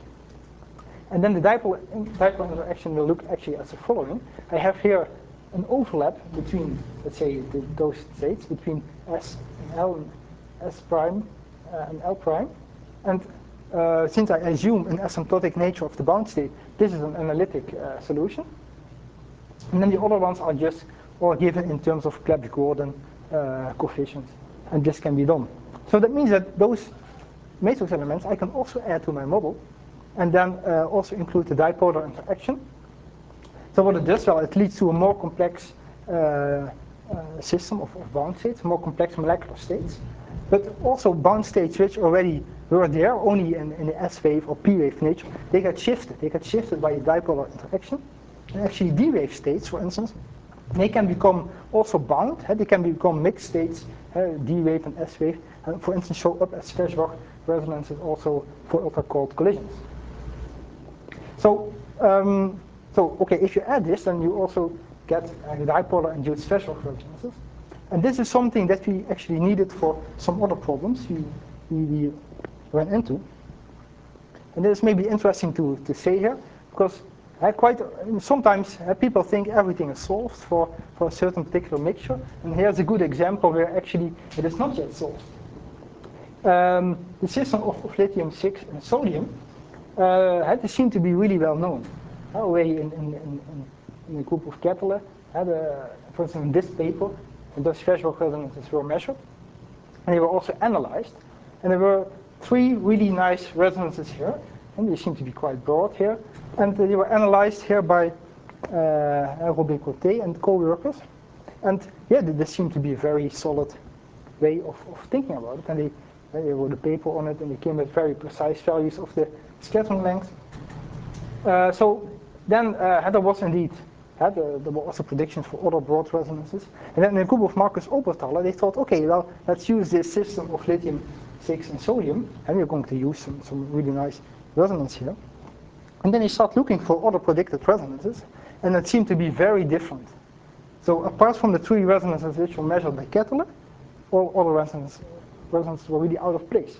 And then the dipole, dipole interaction will look actually as the following. I have here an overlap between, let's say, the, those states, between S and L and S prime uh, and L prime. And uh, since I assume an asymptotic nature of the bound state, this is an analytic uh, solution. And then the other ones are just all given in terms of Clebsch-Gordon uh, coefficients. And this can be done. So that means that those matrix elements I can also add to my model, and then uh, also include the dipolar interaction. So what it does, well, it leads to a more complex uh, uh, system of, of bound states, more complex molecular states, but also bound states which already were there, only in, in the S-wave or P-wave nature, they get shifted. They get shifted by a dipolar interaction. And actually D-wave states, for instance, they can become also bound. They can become mixed states, D-wave and S-wave, and for instance show up as Feshbach resonances also for ultra-cold collisions. So, um, so okay, if you add this, then you also get uh, dipolar induced Feshbach resonances. And this is something that we actually needed for some other problems we, we, we ran into. And this may be interesting to, to say here, because uh, quite uh, sometimes uh, people think everything is solved for, for a certain particular mixture. And here's a good example where actually it is not yet solved. Um, the system of, of lithium six and sodium uh, had to seem to be really well known. Uh, already in, in, in, in a group of Kepler, uh, the, for instance, in this paper, and those Feshbach resonances were measured, and they were also analyzed. And there were three really nice resonances here, and they seem to be quite broad here. And they were analyzed here by uh, Robin Coté and co-workers. And yeah, this seemed to be a very solid way of, of thinking about it. And they, they wrote a paper on it, and they came with very precise values of the scattering length. Uh, so then uh, there was indeed, uh, the, there were also predictions for other broad resonances. And then in a group of Marcus Oberthaler, they thought, okay, well, let's use this system of lithium six and sodium, and we're going to use some, some really nice resonance here. And then they start looking for other predicted resonances, and it seemed to be very different. So apart from the three resonances which were measured by Kepler, all other resonances, resonances were really out of place.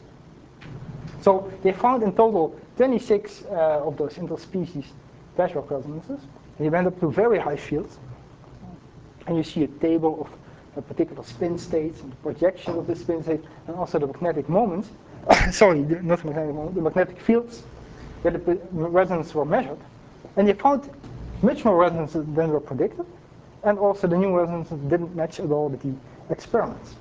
So they found in total twenty-six uh, of those interspecies Feshbach resonances. And they went up to very high fields. And you see a table of a particular spin states and the projection of the spin state, and also the magnetic moments. Sorry, the, not the magnetic moments, the magnetic fields where the resonances were measured. And they found much more resonances than were predicted. And also the new resonances didn't match at all with the experiments.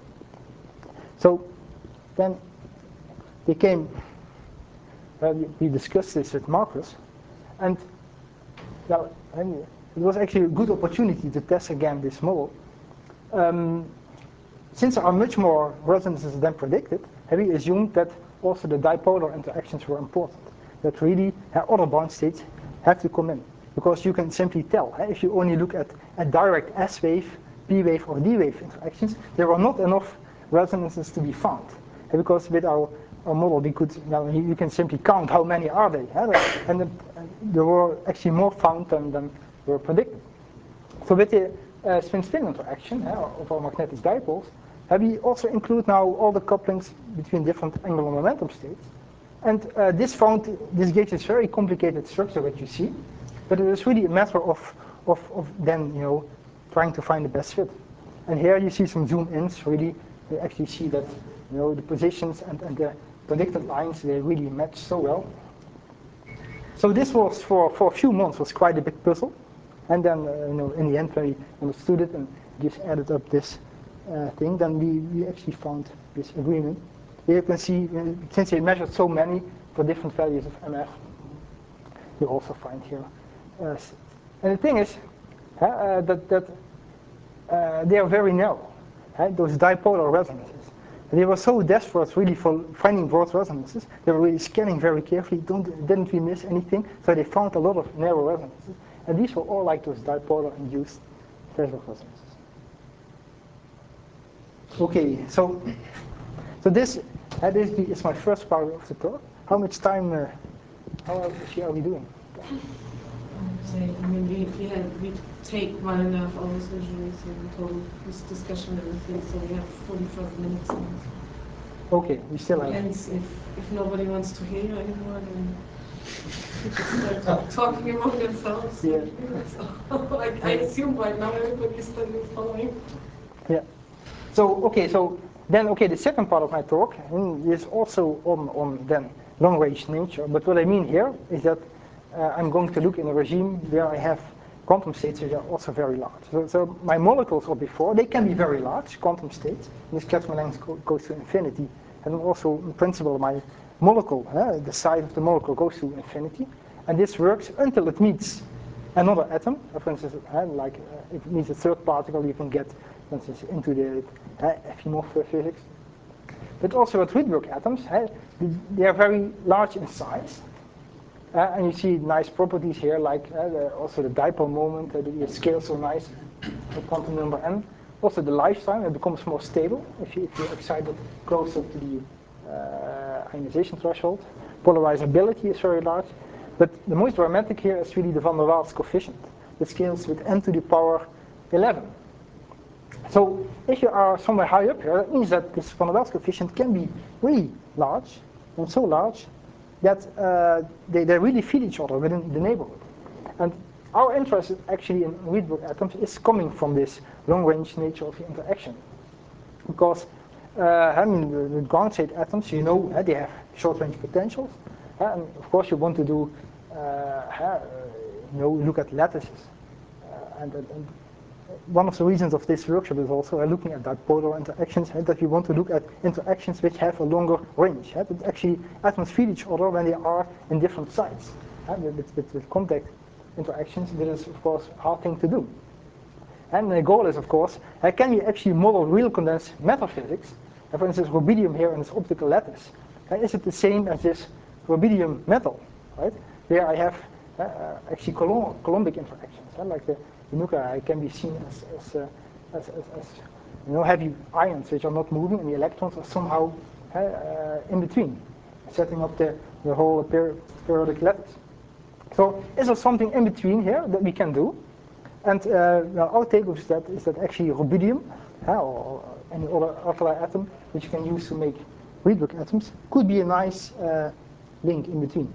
So then they came, uh, we discussed this with Marcus, and well, it was actually a good opportunity to test again this model. Um, since there are much more resonances than predicted, we assumed that also the dipolar interactions were important. That really uh, other bound states have to come in. Because you can simply tell, uh, if you only look at a direct S wave, P wave, or D wave interactions, there are not enough resonances to be found. Uh, because with our, our model, we could, well, you can simply count how many are they. Uh, and the, uh, there were actually more found than, than were predicted. So with the uh, spin-spin interaction uh, of our magnetic dipoles, uh, we also include now all the couplings between different angular momentum states. And uh, this found, this gives this very complicated structure that you see, but it is really a matter of, of, of then, you know, trying to find the best fit. And here you see some zoom-ins, really, you actually see that, you know, the positions and, and the predicted lines, they really match so well. So this was, for, for a few months, was quite a big puzzle. And then, uh, you know, in the end, when we understood it and just added up this uh, thing, then we, we actually found this agreement. Here you can see, uh, since they measured so many for different values of M F, you also find here. Uh, and the thing is uh, that, that uh, they are very narrow, uh, those dipolar resonances. And they were so desperate really for finding broad resonances, they were really scanning very carefully, don't, didn't we miss anything? So they found a lot of narrow resonances. And these were all like those dipolar induced phasor resonances. Okay, so so this uh, basically is my first part of the talk. How much time, uh, how are we doing? I mean, we, we, have, we take one and a half hours usually, so in total, this discussion and everything, so we have forty-five minutes. Okay, we still have. Depends if, if nobody wants to hear you anymore, then we can start talking among themselves. Yeah. So, I, I assume by now everybody's still following. Yeah. So, okay, so then, okay, the second part of my talk is also on, on then long-range nature, but what I mean here is that Uh, I'm going to look in a regime where I have quantum states which are also very large. So, so my molecules or before, they can be very large, quantum states. And this Catherine length go, goes to infinity. And also, in principle, my molecule, uh, the size of the molecule goes to infinity. And this works until it meets another atom. Uh, for instance, uh, like uh, if it meets a third particle, you can get, for instance, into the uh, Ephimov physics. But also at Rydberg atoms, uh, they are very large in size. Uh, and you see nice properties here, like uh, the, also the dipole moment, uh, the scale so nice, the quantum number n. Also the lifetime, it becomes more stable if, you, if you're excited closer to the uh, ionization threshold. Polarizability is very large. But the most dramatic here is really the van der Waals coefficient. It scales with n to the power eleven. So if you are somewhere high up here, that means that this van der Waals coefficient can be really large, and so large that uh, they, they really feel each other within the neighborhood. And our interest actually in Rydberg atoms is coming from this long-range nature of the interaction. Because, uh, I mean, the, the ground state atoms, you know, uh, they have short-range potentials. Uh, and of course, you want to do, uh, uh, you know, look at lattices. Uh, and, and, and one of the reasons of this workshop is also uh, looking at dipolar interactions, uh, that we want to look at interactions which have a longer range. Uh, that actually atoms feel each other when they are in different sites. Uh, with, with, with contact interactions, this is of course a hard thing to do. And the goal is, of course, uh, can we actually model real condensed matter physics? Uh, for instance, rubidium here in this optical lattice. Uh, is it the same as this rubidium metal, right? Where I have uh, actually Coulomb Coulombic interactions, uh, like the nuclei can be seen as, as, uh, as, as, as you know, heavy ions which are not moving, and the electrons are somehow uh, uh, in between, setting up the, the whole per periodic lattice. So is there something in between here that we can do? And uh, well, our take of that is that actually rubidium, uh, or any other alkali atom which you can use to make Rydberg atoms, could be a nice uh, link in between.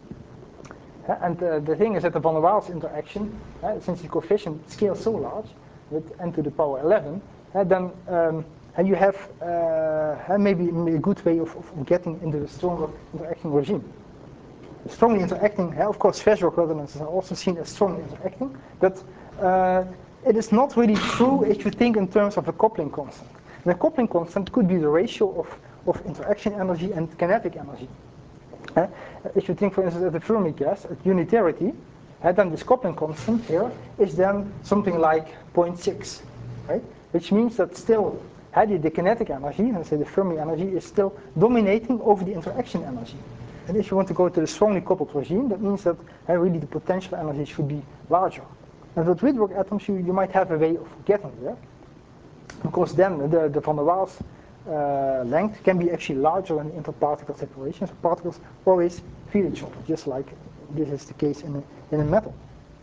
Uh, and uh, the thing is that the van der Waals interaction, uh, since the coefficient scales so large, with n to the power eleven, uh, then um, and you have uh, maybe a good way of, of getting into a stronger interacting regime. Strongly interacting, uh, of course, phasor resonances are also seen as strongly interacting, but uh, it is not really true if you think in terms of a coupling constant. And the coupling constant could be the ratio of, of interaction energy and kinetic energy. Uh, if you think, for instance, at the Fermi gas, at unitarity, uh, then this coupling constant here is then something like zero point six, right? Which means that still Had the, the kinetic energy, let's say the Fermi energy, is still dominating over the interaction energy. And if you want to go to the strongly coupled regime, that means that uh, really the potential energy should be larger. And with Rydberg atoms, you, you might have a way of getting there, because then the, the van der Waals uh, length can be actually larger than the interparticle separation. So particles always feel each other, just like this is the case in a, in a metal.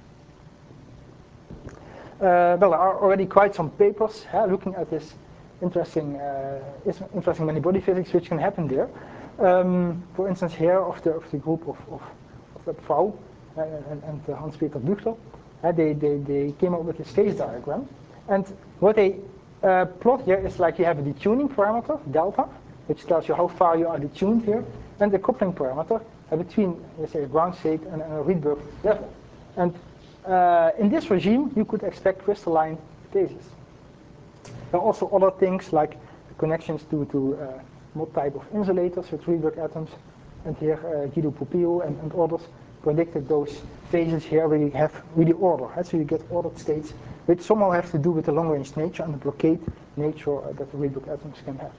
Uh, well, there are already quite some papers uh, looking at this interesting, uh, interesting many-body physics which can happen there. Um, for instance, here of the, of the group of, of, of Pfau uh, and, and uh, Hans-Peter Büchler, uh, they, they, they came up with this phase diagram. And what they uh, plot here is like you have a detuning parameter, delta, which tells you how far you are detuned here, and the coupling parameter uh, between, let's say, a ground state and, and a Rydberg level. And uh, in this regime, you could expect crystalline phases. There are also other things like connections to, to uh, what type of insulators with Rydberg atoms. And here uh, Guido Pupillo and, and others predicted those phases here where you have really order. Right? So you get ordered states which somehow have to do with the long-range nature and the blockade nature uh, that the Rydberg atoms can have.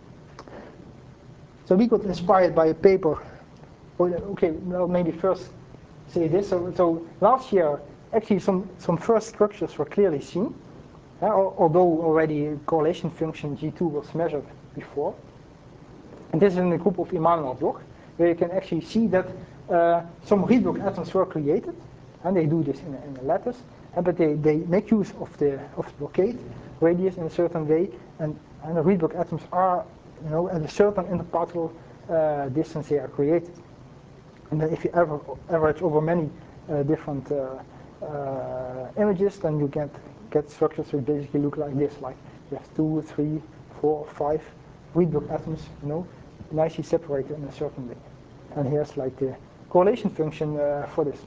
So we got inspired by a paper. Okay, well maybe first say this. So, so last year actually some, some first structures were clearly seen. Uh, although already correlation function G two was measured before. And this is in the group of Immanuel Bloch, where you can actually see that uh, some Rydberg atoms were created, and they do this in a, in a lattice, uh, but they, they make use of the of the blockade radius in a certain way, and, and the Rydberg atoms are, you know, at a certain interparticle uh, distance they are created. And then if you ever average over many uh, different uh, uh, images, then you get get structures which basically look like this, like you have two, three, four, five Rydberg atoms, you know, nicely separated in a certain way. And here's like the correlation function uh, for this.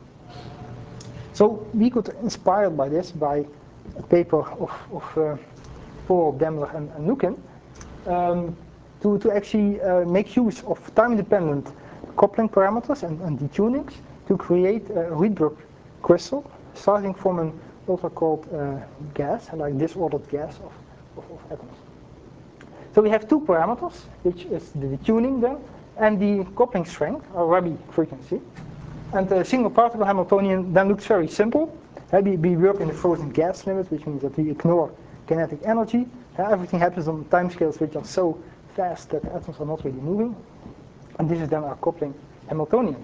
So we got inspired by this by a paper of, of uh, Paul, Demmler, and, and Nukin um, to, to actually uh, make use of time-dependent coupling parameters and, and detunings to create a Rydberg crystal starting from an ultra-cold uh, gas, like disordered gas of, of, of atoms. So we have two parameters, which is the detuning then, and the coupling strength, or Rabi frequency. And the single particle Hamiltonian then looks very simple. Uh, we, we work in the frozen gas limit, which means that we ignore kinetic energy. Uh, everything happens on timescales which are so fast that the atoms are not really moving. And this is then our coupling Hamiltonian.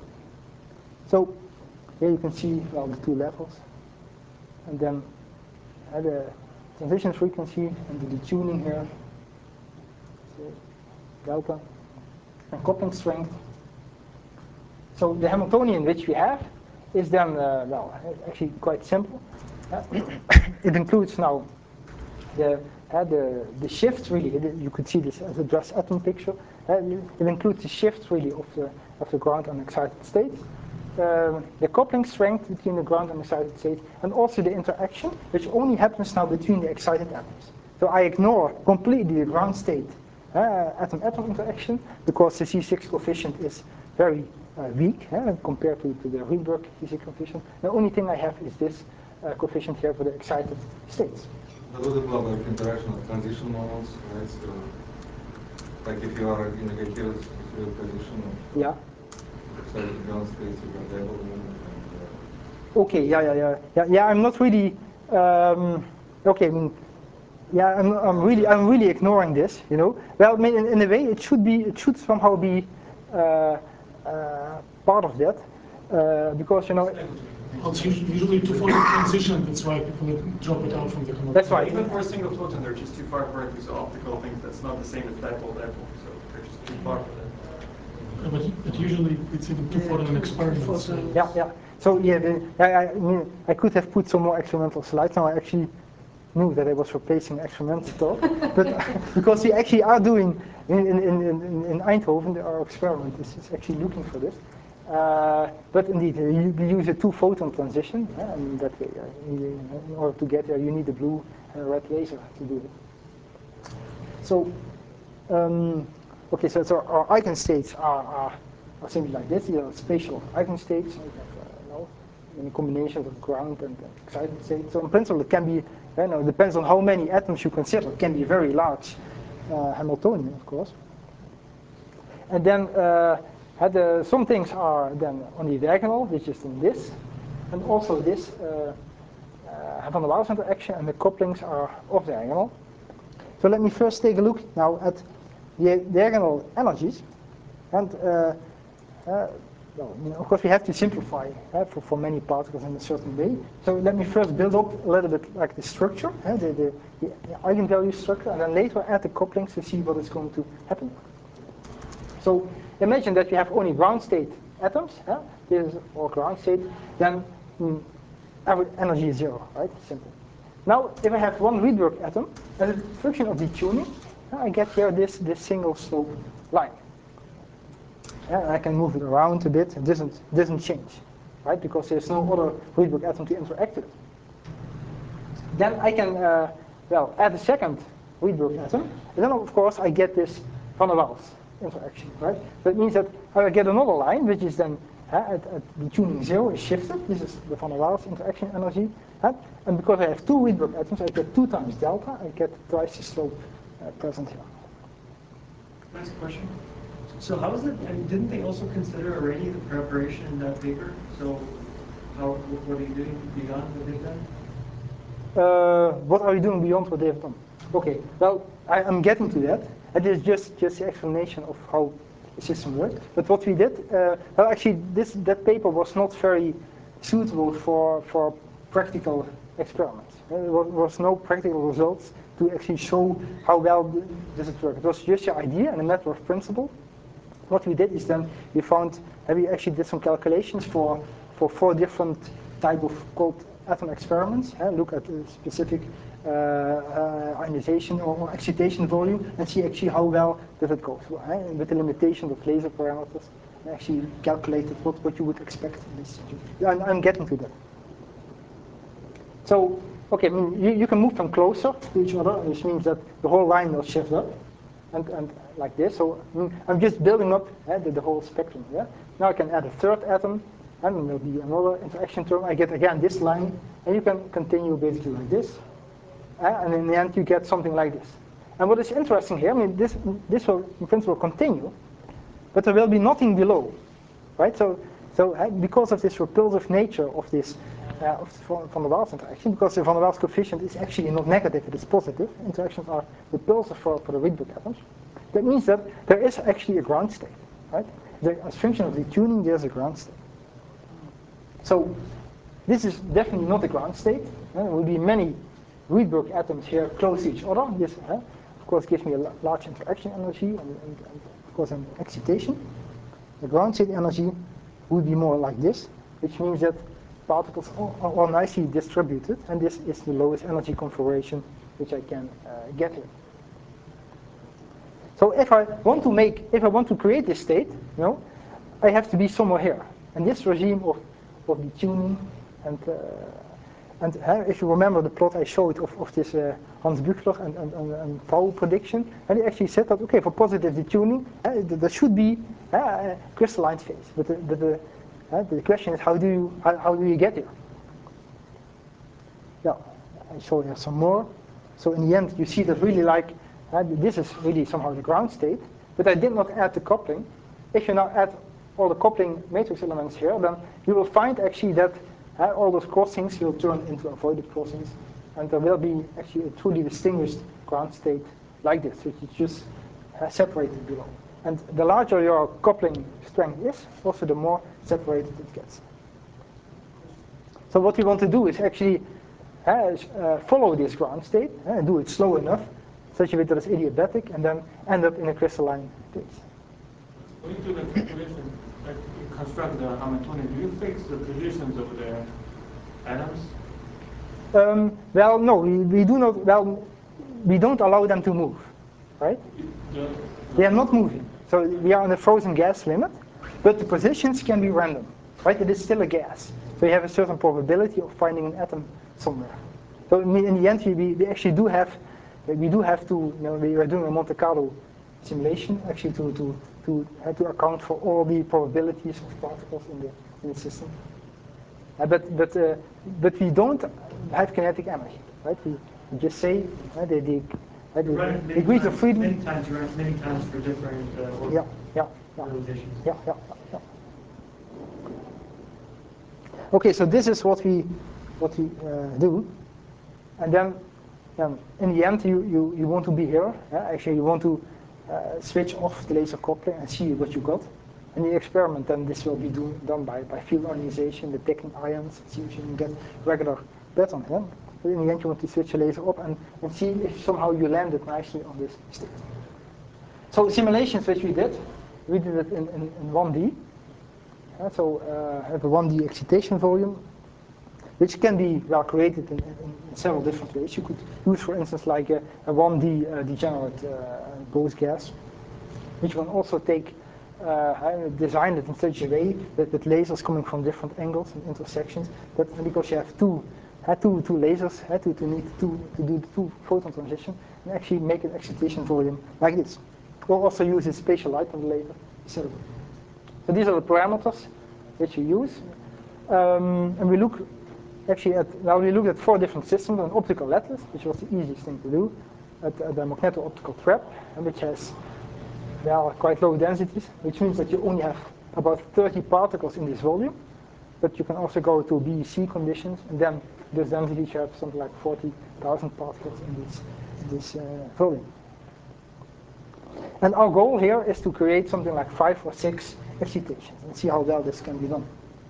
So here you can see, well, the two levels. And then uh, the transition frequency and the detuning here, so delta, and coupling strength. So the Hamiltonian which we have is then, uh, well, actually quite simple. Uh, it includes now the, uh, the, the shifts, really. It, you could see this as a Dras atom picture. Uh, it includes the shifts, really, of the, of the ground and excited states. Uh, the coupling strength between the ground and excited state, and also the interaction, which only happens now between the excited atoms. So I ignore completely the ground state uh, atom-atom interaction, because the C six coefficient is very uh, weak uh, compared to, to the Rydberg C six coefficient. The only thing I have is this uh, coefficient here for the excited states. But what about like interaction of transition moments, right? So, like if you are in a coherent position of yeah. excited ground states, you can level in. Okay, yeah, yeah, yeah, yeah, yeah. I'm not really. Um, okay, I mean, yeah, I'm, I'm really, I'm really ignoring this. You know, well, I mean, in, in a way, it should be, it should somehow be uh, uh, part of that, uh, because you know. Well, it's usually too far in transition. That's why people drop it out from the Hamiltonian. That's right. Even for a single photon, they're just too far apart. These optical things. That's not the same as dipole-dipole. So they're just too far for that. Yeah, but, but usually it's even too far in experiments. So. Yeah, yeah. So yeah, the, I, I mean, I could have put some more experimental slides. Now I actually knew that I was replacing experimental talk, but because we actually are doing in in in, in, in Eindhoven, our experiment is, is actually looking for this. Uh, but indeed, uh, you, we use a two-photon transition, uh, and that way, uh, you, in order to get there, you need a blue and a red laser to do it. So, um, okay, so, so our eigenstates are, are, are simply like this. These are spatial eigenstates. We have uh, no many combinations of ground and excited state. So in principle, it can be, you know, depends on how many atoms you consider. It can be very large uh, Hamiltonian, of course. And then uh, had, uh, some things are then on the diagonal, which is in this, and also this uh, uh, van der Waals interaction, and the couplings are off diagonal. So let me first take a look now at the diagonal energies. And uh, uh, well, you know, of course, we have to simplify uh, for, for many particles in a certain way. So let me first build up a little bit like the structure, uh, the, the, the eigenvalue structure, and then later add the couplings to see what is going to happen. So imagine that you have only ground state atoms. Uh, this is all ground state. Then mm, every energy is zero, right? Simple. Now, if I have one Rydberg atom, as a function of detuning, uh, I get here this, this single slope line. Yeah, and I can move it around a bit. It doesn't, doesn't change, right? Because there's no other Rydberg atom to interact with. Then I can, uh, well, add a second Rydberg atom. And then, of course, I get this van der Waals interaction, right? That means that I get another line, which is then uh, at, at detuning zero is shifted. This is the van der Waals interaction energy. Uh, and because I have two Rydberg atoms, I get two times delta. I get twice the slope uh, present here. Next question. So how is it, and didn't they also consider already the preparation in that paper? So how, what are you doing beyond what they've done? Uh, what are we doing beyond what they've done? Okay, well, I, I'm getting to that. It is just, just the explanation of how the system works. But what we did, uh, well, actually, this that paper was not very suitable for, for practical experiments. Uh, there was, was no practical results to actually show how well does it work. It was just your idea and a matter of principle. What we did is then we found, uh, we actually did some calculations for, for four different type of cold atom experiments. Uh, look at a specific uh, uh, ionization or, or excitation volume and see actually how well does it go. So, uh, with the limitation of laser parameters, I actually calculated what, what you would expect in this situation. I'm, I'm getting to that. So, okay, I mean, you, you can move them closer to each other, which means that the whole line will shift up. And, and like this, so mm, I'm just building up uh, the, the whole spectrum. Yeah? Now I can add a third atom, and then there'll be another interaction term. I get again this line, and you can continue basically like this. Uh, and in the end, you get something like this. And what is interesting here, I mean, this, this will in principle continue, but there will be nothing below, right? So, so uh, because of this repulsive nature of this uh, of the van der Waals interaction, because the van der Waals coefficient is actually not negative, it is positive. Interactions are repulsive for, for the Rydberg atoms. That means that there is actually a ground state, right? There, as a function of the tuning, there's a ground state. So this is definitely not a ground state. Uh, there will be many Rydberg atoms here close to each other. This, uh, of course, gives me a large interaction energy and, and, and of course, an excitation. The ground state energy would be more like this, which means that particles are all nicely distributed, and this is the lowest energy configuration which I can uh, get here. So if I want to make, if I want to create this state, you know, I have to be somewhere here. And this regime of, of detuning, and uh, and uh, if you remember the plot I showed of, of this uh, Hans Buchler and, and, and, and Pauw prediction, and he actually said that, okay, for positive detuning, uh, there should be uh, a crystalline phase. But the, the, the Uh, the question is, how do you how, how do you get here? Yeah, I show you some more. So in the end, you see that really like uh, this is really somehow the ground state, but I did not add the coupling. If you now add all the coupling matrix elements here, then you will find actually that uh, all those crossings will turn into avoided crossings, and there will be actually a truly distinguished ground state like this, which is just uh, separated below. And the larger your coupling strength is, also the more separated it gets. So what we want to do is actually uh, uh, follow this ground state, uh, and do it slow enough, such a way that it's adiabatic, and then end up in a crystalline phase. When you do the calculation, like you construct the Hamiltonian, do you fix the positions of the atoms? Um, well, no, we, we do not. Well, we don't allow them to move, right? The, They are not moving. So we are in a frozen gas limit, but the positions can be random, right? It is still a gas. So you have a certain probability of finding an atom somewhere. So in the end, we, we actually do have, we do have to, you know, we are doing a Monte Carlo simulation actually to to to have to account for all the probabilities of particles in the in the system. Uh, but but uh, but we don't have kinetic energy, right? We, we just say uh, the the, uh, the Right, many degrees of times- freedom. Many times, you run many times for different uh, Yeah, yeah, yeah, organizations. yeah, yeah, yeah. Okay, so this is what we what we uh, do, and then um, in the end you, you, you want to be here. Yeah? Actually, you want to uh, switch off the laser coupling and see what you got. In the experiment, then this will be do, done by, by field ionization, detecting ions, see if you can get regular pattern. Yeah? But in the end, you want to switch the laser up and, and see if somehow you landed nicely on this state. So simulations which we did, we did it in, in, in one D. Uh, so uh, have a one D excitation volume, which can be well created in, in, in several different ways. You could use, for instance, like a, a one D uh, degenerate uh, Bose gas, which you can also take, uh, design it in such a way that with lasers coming from different angles and intersections, that because you have two, uh, two, two lasers, uh, to, to need two, to do the two photon transition, and actually make an excitation volume like this. Or also use a spatial light modulator. So, so these are the parameters which you use. Um, and we look actually at, now we look at four different systems: an optical lattice, which was the easiest thing to do, at, at the magneto-optical trap, and which has well, quite low densities, which means that you only have about thirty particles in this volume, but you can also go to B E C conditions, and then this density you have something like forty thousand particles in this, in this uh, volume. And our goal here is to create something like five or six excitations and see how well this can be done.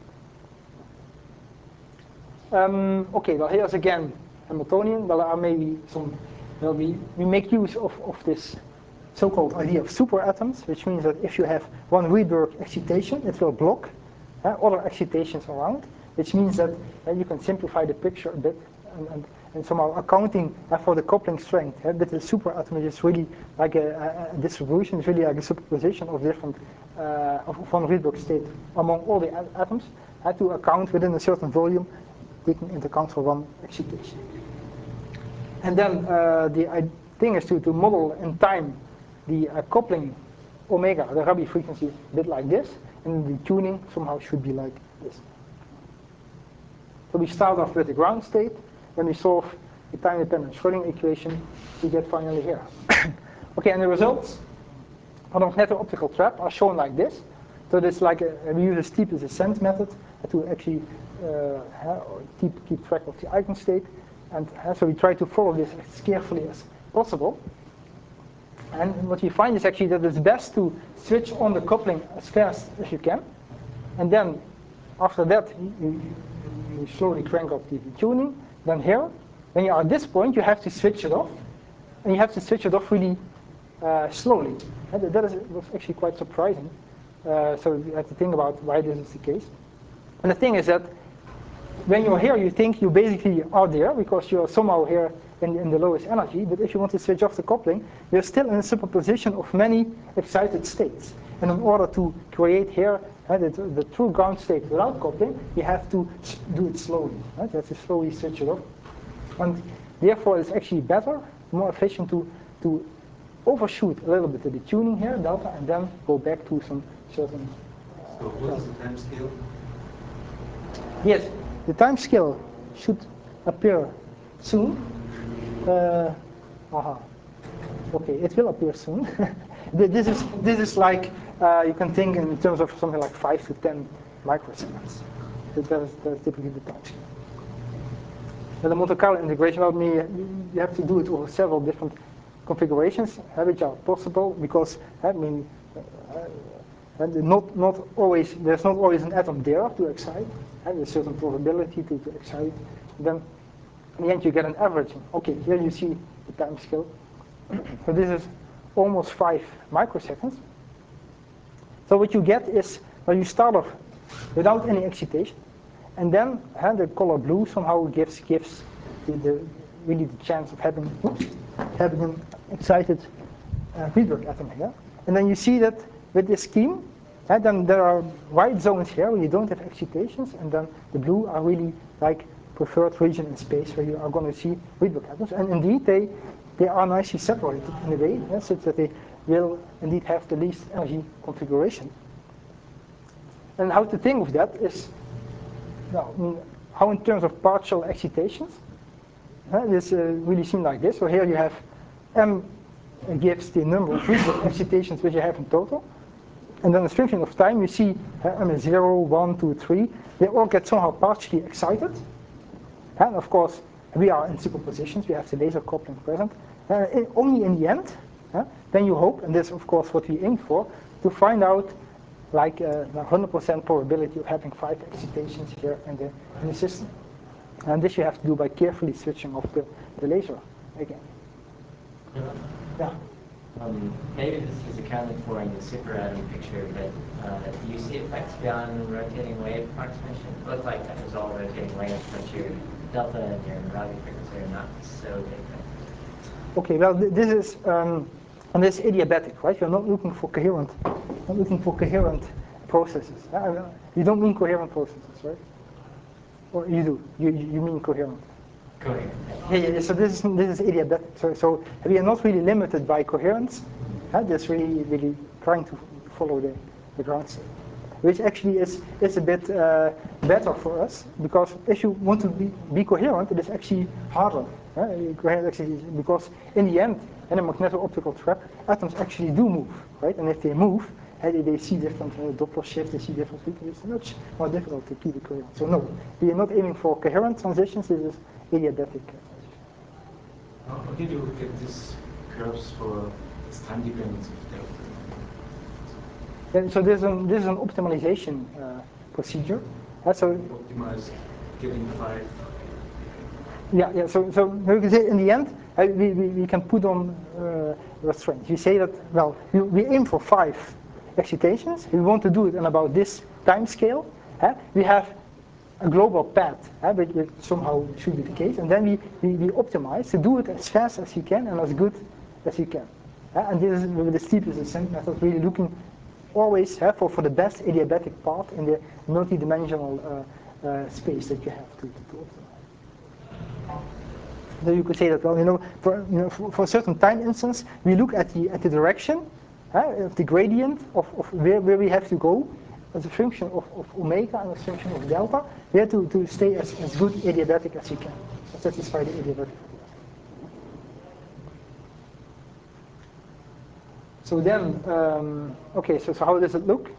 Um, okay, well here's again Hamiltonian. Well, there are maybe some, well, we, we make use of, of this so-called idea of superatoms, which means that if you have one Rydberg excitation, it will block uh, other excitations around, which means that uh, you can simplify the picture a bit and, and, and somehow accounting uh, for the coupling strength. Uh, but the superatom is really like a, a distribution, it's really like a superposition of different, uh, of one Rydberg state among all the atoms uh, to account within a certain volume, taking into account for one excitation. And then uh, the uh, thing is to, to model in time the uh, coupling omega, the Rabi frequency, a bit like this, and the tuning somehow should be like this. So we start off with the ground state, then we solve the time-dependent Schrödinger equation, we get finally here. Okay, and the results for the magneto-optical trap are shown like this. So this like a, we use a steepest ascent method to actually uh, keep, keep track of the eigenstate, and uh, so we try to follow this as carefully as possible. And what we find is actually that it's best to switch on the coupling as fast as you can. And then after that, you, you slowly crank up the tuning. Then here, when you are at this point, you have to switch it off. And you have to switch it off really uh, slowly. And that is, was actually quite surprising. Uh, so you have to think about why this is the case. And the thing is that when you're here, you think you basically are there because you're somehow here in, in the lowest energy. But if you want to switch off the coupling, you're still in a superposition of many excited states. And in order to create here uh, the, the true ground state without coupling, you have to do it slowly. Right? You have to slowly switch it off. And therefore, it's actually better, more efficient to, to overshoot a little bit of the tuning here, delta, and then go back to some certain. Uh, so what is the time scale? Yes, the time scale should appear soon. Uh, aha. Okay, it will appear soon. this is this is like uh, you can think in terms of something like five to ten microseconds. That is, that is typically the time scale. But the Monte Carlo integration, well, me, you have to do it over several different configurations, uh, which are possible because I mean, uh, and not not always there's not always an atom there to excite. And there's a certain probability to, to excite. Then in the end you get an averaging. Okay, here you see the time scale. So this is almost five microseconds. So what you get is, well, you start off without any excitation, and then uh, the color blue somehow gives gives the, the really the chance of having oops, having an excited uh, Rydberg atom here. And then you see that with this scheme, and then there are white zones here where you don't have excitations, and then the blue are really like preferred region in space where you are going to see Rydberg atoms. And indeed, they they are nicely separated in a way, yeah, such that they will indeed have the least energy configuration. And how to think of that is well, I mean, how in terms of partial excitations, uh, this uh, really seems like this. So here you have m gives the number of Rydberg excitations which you have in total. And then as a function of time, you see uh, m is zero, one, two, three. They all get somehow partially excited. And of course, we are in superpositions. We have the laser coupling present. Uh, in, only in the end, uh, then you hope, and this is of course what we aim for, to find out like a one hundred percent probability of having five excitations here in the, in the system. And this you have to do by carefully switching off the, the laser again. Yeah. Um, maybe this is accounted for in the superatom picture, but uh, do you see effects beyond rotating wave approximation? It looked like that was all rotating waves, but your delta and your radio frequency are not so big. Okay, well, th this is um, and this is adiabatic, right? You're not looking for coherent, not looking for coherent processes. Uh, you don't mean coherent processes, right? Or you do? You you mean coherent? Coherent. Yeah, yeah. So this is this is adiabatic. So so we are not really limited by coherence. Uh, that's really really trying to follow the the ground state, which actually is is a bit uh, better for us, because if you want to be, be coherent, it is actually harder. Uh, coherent actually, because in the end, in a magneto-optical trap, atoms actually do move, right? And if they move, uh, they, they see different uh, Doppler shifts, they see different frequencies. It's much more difficult to keep it coherent. So no, we are not aiming for coherent transitions. This is adiabatic. How did you get these curves for this time dependence of delta? And so this is an, this is an optimization uh, procedure. Uh, so Optimized getting five. yeah, yeah. So so we can say in the end, uh, we, we we can put on uh, restraints. We say that well, we, we aim for five excitations. We want to do it in about this time scale. Uh, we have a global path, uh, which, which somehow should be the case, and then we, we we optimize to do it as fast as you can and as good as you can. Uh, and this is with the steepest ascent method, really looking always uh, for for the best adiabatic path in the multi-dimensional uh, uh, space that you have to, to, to optimize. So you could say that, well, you know, for you know, for, for a certain time instance, we look at the at the direction uh, of the gradient of, of where, where we have to go as a function of, of omega and as a function of delta. We have to, to stay as, as good adiabatic as you can, to satisfy the adiabatic. So then, um, okay, so, so how does it look?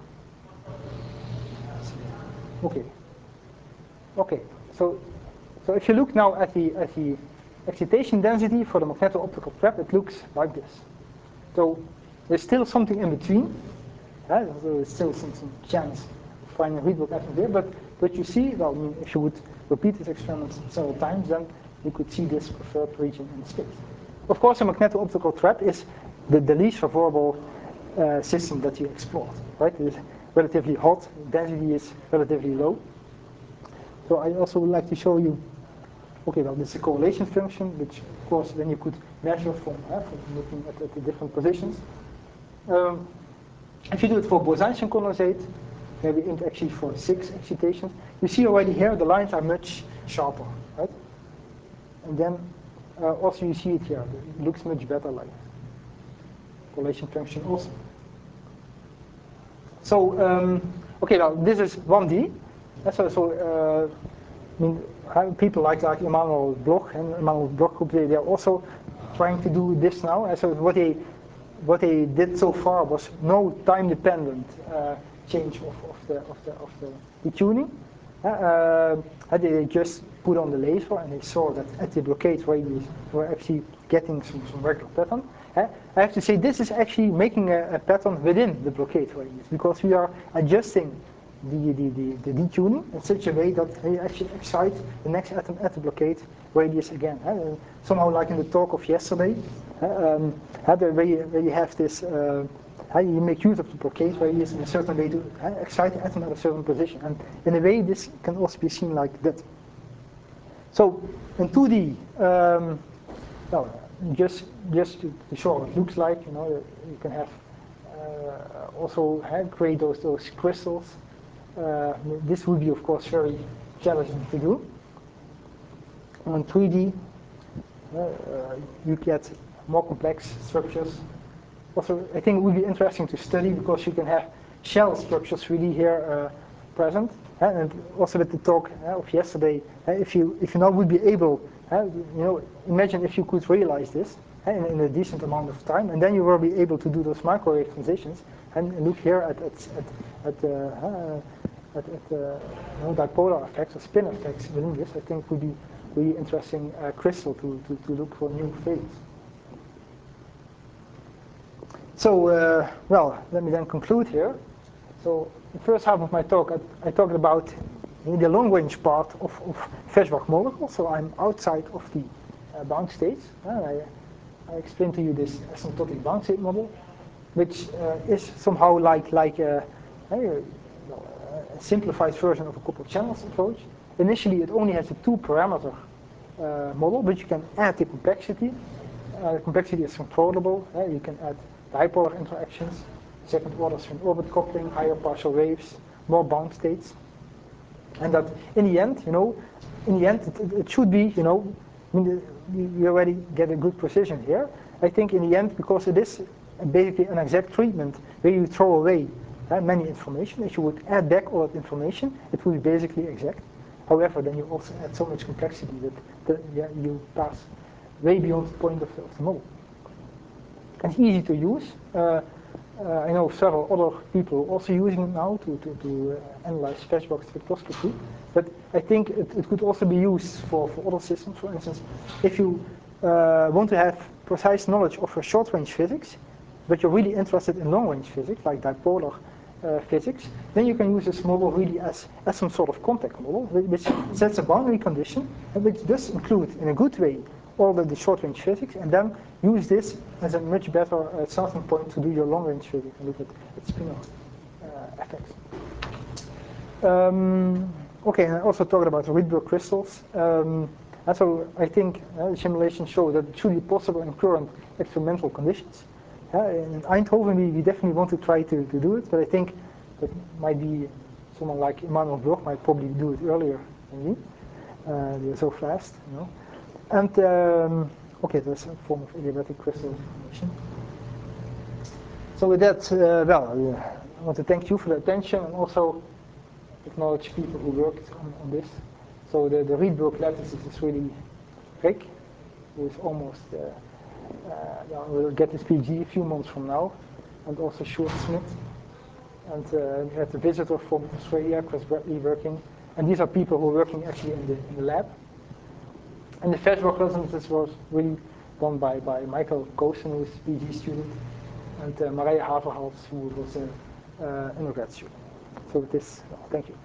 Okay. Okay, so so if you look now at the at the excitation density for the magneto-optical trap, it looks like this. So there's still something in between. Right? So there's still some, some chance of finding a Rydberg atom there, but but you see, well, I mean, if you would repeat this experiment several times, then you could see this preferred region in space. Of course, a magneto-optical trap is the, the least favorable uh, system that you explored. Right? It is relatively hot, density is relatively low. So I also would like to show you, okay, well, this is a correlation function, which of course then you could measure from, uh, from looking at, at the different positions. Um, if you do it for Bose-Einstein condensate, where we aimed actually for six excitations, you see already here the lines are much sharper, right? And then uh, also you see it here, it looks much better like correlation function also. So, um, okay, now this is one D. So, so uh, I mean, people like like Emanuel Bloch and Emanuel Bloch group, they, they are also trying to do this now. And so what they what they did so far was no time-dependent uh, change of, of the of the of the detuning. Uh, they just put on the laser and they saw that at the blockade radius we're actually getting some, some regular pattern. Uh, I have to say this is actually making a, a pattern within the blockade radius, because we are adjusting The, the, the, the detuning in such a way that you actually excite the next atom at the blockade radius again. Uh, somehow like in the talk of yesterday, uh, um, uh, where, you, where you have this, uh, uh, you make use of the blockade radius in a certain way to uh, excite the atom at a certain position. And in a way this can also be seen like that. So in two D, um, well, just, just to, to show what it looks like, you know, you can have uh, also uh, create those, those crystals. Uh, this would be, of course, very challenging to do. On three D, uh, you get more complex structures. Also, I think it would be interesting to study, because you can have shell structures really here, uh, present. Uh, and also with the talk uh, of yesterday, uh, if you if you now would be able, uh, you know, imagine if you could realize this uh, in, in a decent amount of time, and then you will be able to do those microwave transitions. And, and look here at at at, at, uh, uh, at, at uh, you know, dipolar effects or spin effects within this. I think would be really interesting uh, crystal to, to to look for new phases. So, uh, well, let me then conclude here. So, the first half of my talk, I, I talked about the long-range part of, of Feshbach molecules. So, I'm outside of the uh, bound states. Uh, I, I explained to you this asymptotic bound state model, which uh, is somehow like like a, a, a simplified version of a coupled channels approach. Initially, it only has a two-parameter uh, model, but you can add the complexity. Uh, the complexity is controllable. Uh, you can add dipolar interactions, second order spin orbit coupling, higher partial waves, more bound states. And that in the end, you know, in the end it, it should be, you know, I mean, we already get a good precision here. I think in the end, because it is basically an exact treatment where you throw away uh, many information, if you would add back all that information, it would be basically exact. However, then you also add so much complexity that, that yeah, you pass way beyond the point of, of the model. It's easy to use. Uh, uh, I know several other people also using it now to, to, to uh, analyze Feshbach spectroscopy. But I think it, it could also be used for, for other systems. For instance, if you uh, want to have precise knowledge of a short-range physics, but you're really interested in long-range physics, like dipolar uh, physics, then you can use this model really as, as some sort of contact model, which sets a boundary condition, and which does include, in a good way, all the, the short-range physics, and then use this as a much better uh, starting point to do your long-range physics and look at, at spin-off uh, effects. Um, okay, and I also talked about Rydberg crystals. Um, and so I think uh, the simulations show that it should be possible in current experimental conditions. Uh, in Eindhoven, we, we definitely want to try to, to do it, but I think that might be someone like Emmanuel Bloch might probably do it earlier than me. Uh, they're so fast, you know. And um, okay, that's a form of adiabatic crystal formation. So with that, uh, well, uh, I want to thank you for the attention and also acknowledge people who worked on, on this. So the, the Rydberg lattice is really Rick, who is almost, uh, uh, well, will get his PhD a few months from now, and also Sjoerd Smit. And uh, we had a visitor from Australia, Chris Bradley, working. And these are people who are working actually in the, in the lab. And the Feshbach resonance was really done by, by Michael Goosen, who is a PhD student, and uh, Marija Haverhals, who was an uh, undergrad student. So with this, well, thank you.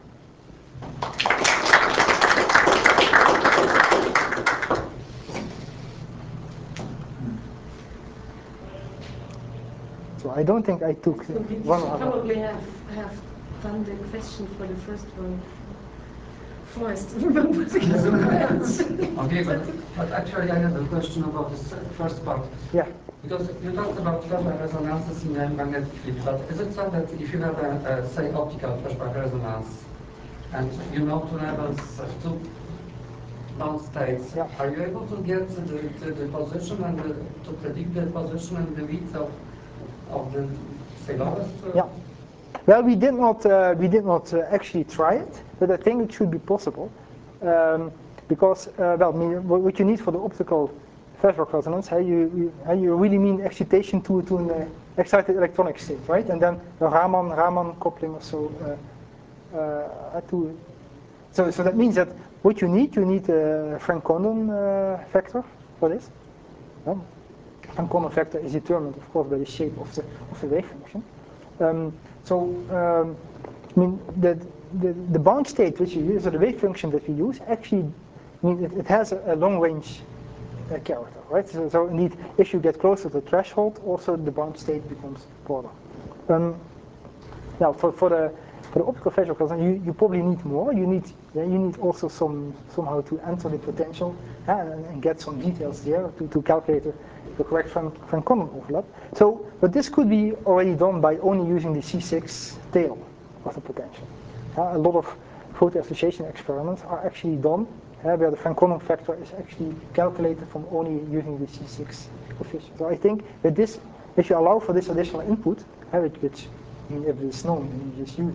So I don't think I took uh, So we one hour. probably have, have done the question for the first one. Oh, I still remember the Okay, but, but actually I have a question about the first part. Yeah. Because you talked about Feshbach resonances in a magnetic field, but is it so that if you have a, a say, optical Feshbach resonance, and you know two levels of two bound states, yeah. are you able to get the, the, the position and the, to predict the position and the width of, of the, say, lowest? Yeah. Well, we did not uh, we did not uh, actually try it, but I think it should be possible, um, because uh, well, I mean, what you need for the optical Feshbach resonance, how you you, how you really mean excitation to to an uh, excited electronic state, right? And then the Raman Raman coupling or so. Uh, uh, to so so that means that what you need you need a Frank Condon uh, vector for this. Yeah? Frank Condon vector is determined, of course, by the shape of the of the wave function. Um, so, um, I mean, the, the, the bound state which you use, or the wave function that we use, actually, I mean, it, it has a, a long-range uh, character, right? So, so, indeed, if you get closer to the threshold, also the bound state becomes broader. Um, now, for, for the for the optical Feshbach resonance, you, you probably need more. You need yeah, you need also some somehow to enter the potential uh, and, and get some details there to, to calculate the, the correct Frank Condon overlap. So, but this could be already done by only using the C six tail of the potential. Uh, a lot of photo association experiments are actually done uh, where the Frank Condon factor is actually calculated from only using the C six coefficient. So I think that this, if you allow for this additional input, uh, which, which I mean, if it's known, then you just use it.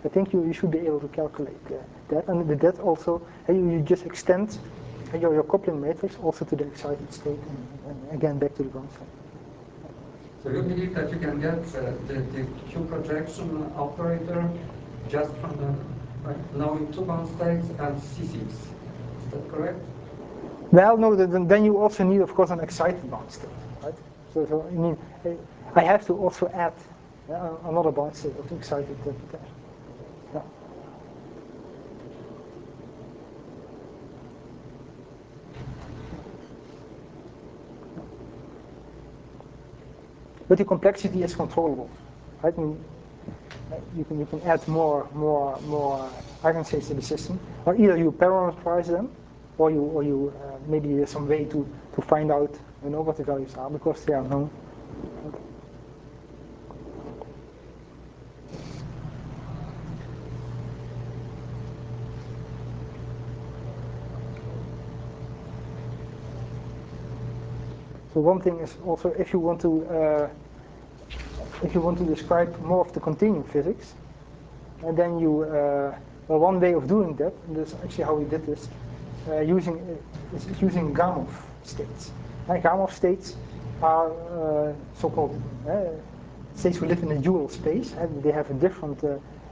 I think you, you should be able to calculate uh, that. And with that also, uh, you, you just extend uh, your, your coupling matrix also to the excited state and, and again back to the ground state. So you believe that you can get uh, the, the Q projection operator just from the, like, knowing two bound states and C six. Is that correct? Well, no, then, then you also need, of course, an excited bound state, right? So, so I mean, I have to also add uh, another bound state of excited uh, potential. Yeah. But the complexity is controllable, right? I mean, you can you can add more more more eigenstates to the system, or either you parameterize them, or you or you uh, maybe there's some way to to find out you know what the values are because they are known. So one thing is also if you want to uh, if you want to describe more of the continuum physics, and then you uh, well one way of doing that, and that's actually how we did this, uh, using uh, is using Gamow states. Uh, Gamow states are uh, so-called uh, states who live in a dual space, and they have a different uh,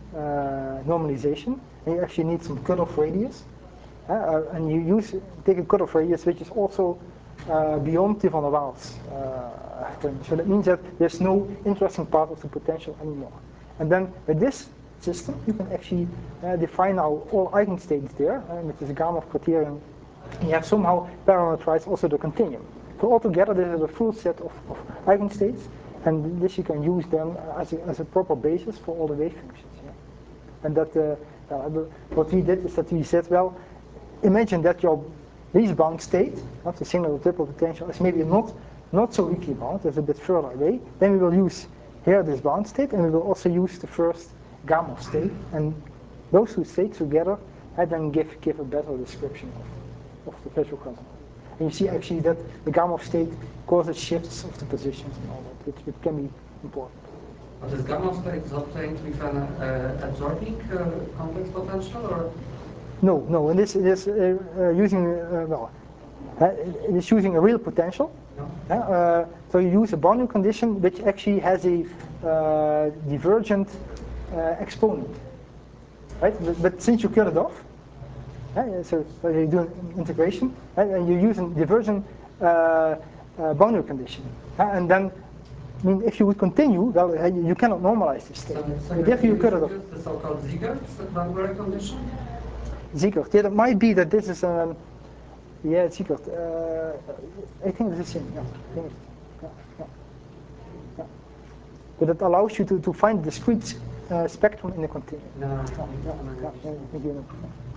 uh, normalization. And you actually need some cutoff radius, uh, and you use take a cutoff radius which is also Uh, beyond the van der Waals uh, range. So that means that there's no interesting part of the potential anymore. And then with this system, you can actually uh, define now all eigenstates there, and with this Gamow criterion, you have somehow parameterized also the continuum. So altogether, this is a full set of, of eigenstates, and this you can use them as a, as a proper basis for all the wave functions. Yeah. And that uh, uh, what we did is that we said, well, imagine that your this bound state, not the single or triple potential, is maybe not not so weakly bound, it's a bit further away. Then we will use here this bound state, and we will also use the first Gamow state, and those two states together, and then give give a better description of, of the visual quantum. And you see actually that the Gamow state causes shifts of the positions and all that, which, which can be important. But this Gamow state is obtained with an uh, absorbing uh, complex potential, or? No, no, and this is uh, uh, using, uh, well, uh, it is using a real potential. No. Uh, so you use a boundary condition which actually has a uh, divergent uh, exponent, right? But, but since you cut it off, uh, so, so you do an integration, right? And you use a divergent uh, uh, boundary condition. Uh, and then, I mean, if you would continue, well, uh, you cannot normalize this state. So, so but if you cut it off. The so-called Ziegert's boundary condition? Ziegert. Yeah, it might be that this is um, yeah, Ziegert. Uh, I think it's the same. Yeah, I think it's, yeah, yeah, yeah. But it allows you to, to find discrete uh, spectrum in the continuum. No, no, yeah, yeah, yeah, yeah, I think you know.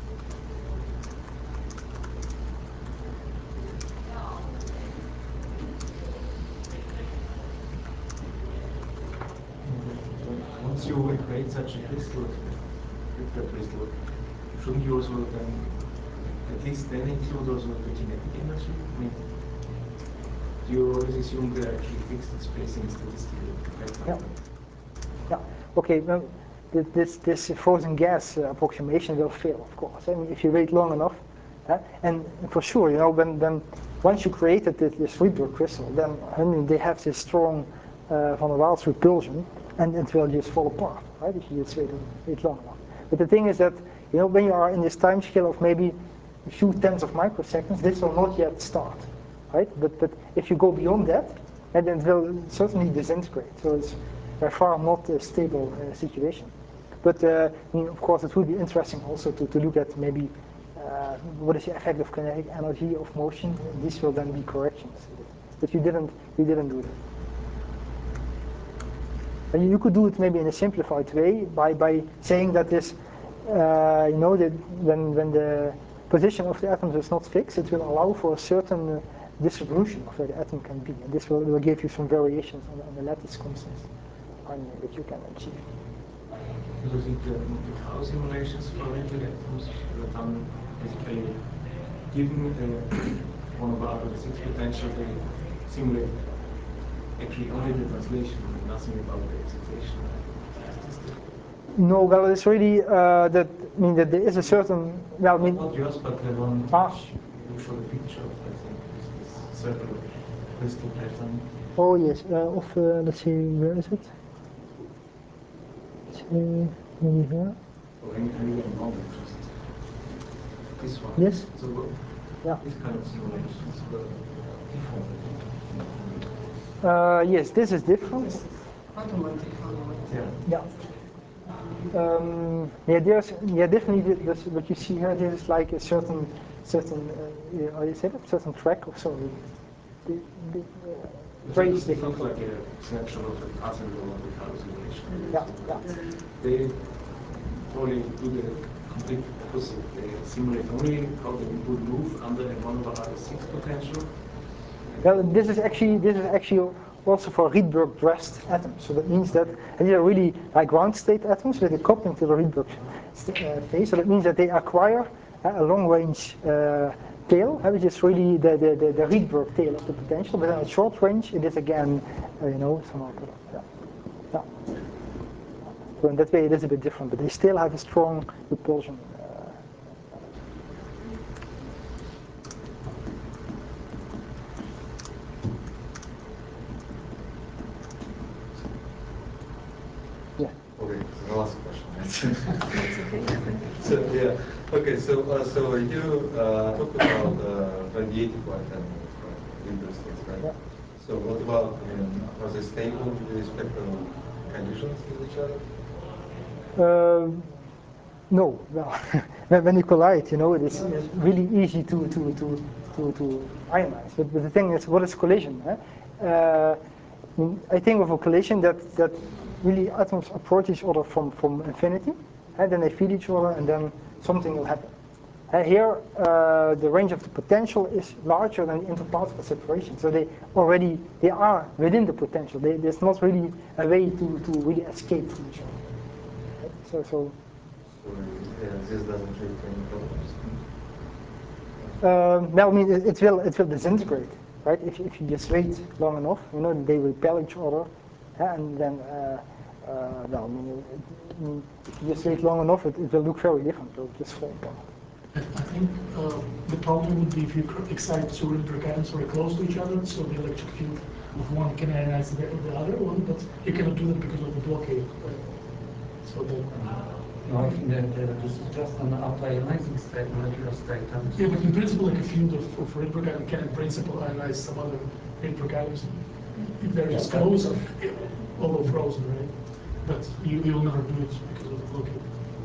Once you create such a crystal, crypto crystal, shouldn't you also then at least then include also the kinetic energy? I mean, do you always assume the actually fixed spacing statistically? Yeah. Yeah. Okay. Well, this this frozen gas uh, approximation will fail, of course. I mean, if you wait long enough, uh, and for sure, you know, when then once you created this, this Rydberg crystal, then I mean they have this strong uh, van der Waals repulsion, and it will just fall apart, right? If you just wait, wait long enough. But the thing is that you know when you are in this time scale of maybe a few tens of microseconds, this will not yet start, right? But but if you go beyond that, and then it will certainly disintegrate. So it's by far not a stable uh, situation. But uh, I mean, of course, it would be interesting also to, to look at maybe uh, what is the effect of kinetic energy of motion. These will then be corrections. But you didn't you didn't do that. And you could do it maybe in a simplified way by by saying that this. Uh, you know that when when the position of the atoms is not fixed, it will allow for a certain uh, distribution of where the atom can be, and this will, will give you some variations on, on the lattice constants on, which you can achieve. Using the, the Tau simulations for regular atoms were done basically given uh, one of our six potential, they simulate actually only the translation, nothing about the excitation. No, well, it's really uh, that. I mean, that there is a certain. Well, I mean, Not yours, but the one Ah. which you showed a picture of, I think, is this circular crystal pattern. oh yes. Uh, of uh, let's see, where is it? Let's see, maybe here. Or any, any other moment, just this one. Yes. So what- Yeah. this kind of simulation is uh, different. Uh, yes, this is different. Automatic. Yeah. Yeah. Um, yeah, there's yeah definitely this, what you see here. This is like a certain certain uh, yeah, how do you say that? Certain track or so. The, the, uh, very It different. looks like a snapshot of a puzzle or the hallucination. Yeah, yeah. They probably do the complete opposite. They simulate only how the input move under a one over R six potential. Well, this is actually this is actually also for Rydberg dressed atoms. So that means that these are really like ground state atoms with a coupling to the Rydberg uh, phase. So that means that they acquire uh, a long range uh, tail, uh, which is really the, the, the, the Rydberg tail of the potential. But then at short range, it is again, uh, you know, some other. Yeah. Yeah. So in that way, it is a bit different, but they still have a strong repulsion. Uh, yeah. Okay, so the last question. So yeah, okay. So uh, so you uh, talked about uh, radiative light animals, right? Interesting, right? Yeah. So what about, I mean, are they stable with respect to conditions with each other? Uh, no, well, when when you collide, you know, it is uh, really easy to to to to, to ionize. But, but the thing is, what is collision? Eh? Uh, I mean, I think of a collision that that really atoms approach each other from from infinity, and then they feed each other, and then something will happen. Uh, here, uh, the range of the potential is larger than the interparticle separation. So they already they are within the potential. They, there's not really a way to, to really escape from each other. Right? So, so So yeah, this doesn't create any problems. um, well, I mean, it, it will it will disintegrate, right? If if you just wait long enough, you know, they repel each other, uh, and then uh, uh, well, I mean, it, I mean, if you just wait long enough, it, it will look very different. It will just fall apart. I think uh, the problem would be if you cr- excite two Rydberg atoms very close to each other, so the electric field of one can ionize the, the other one, but you cannot do that because of the blockade. Right? So that, No, the, the, this is just an auto-ionizing state, molecular state. And yeah, but in principle, like a field of, of Rydberg atom can in principle ionize some other Rydberg atoms if they're just close, eh, although frozen, right? But you, you'll never do it because of the blockade.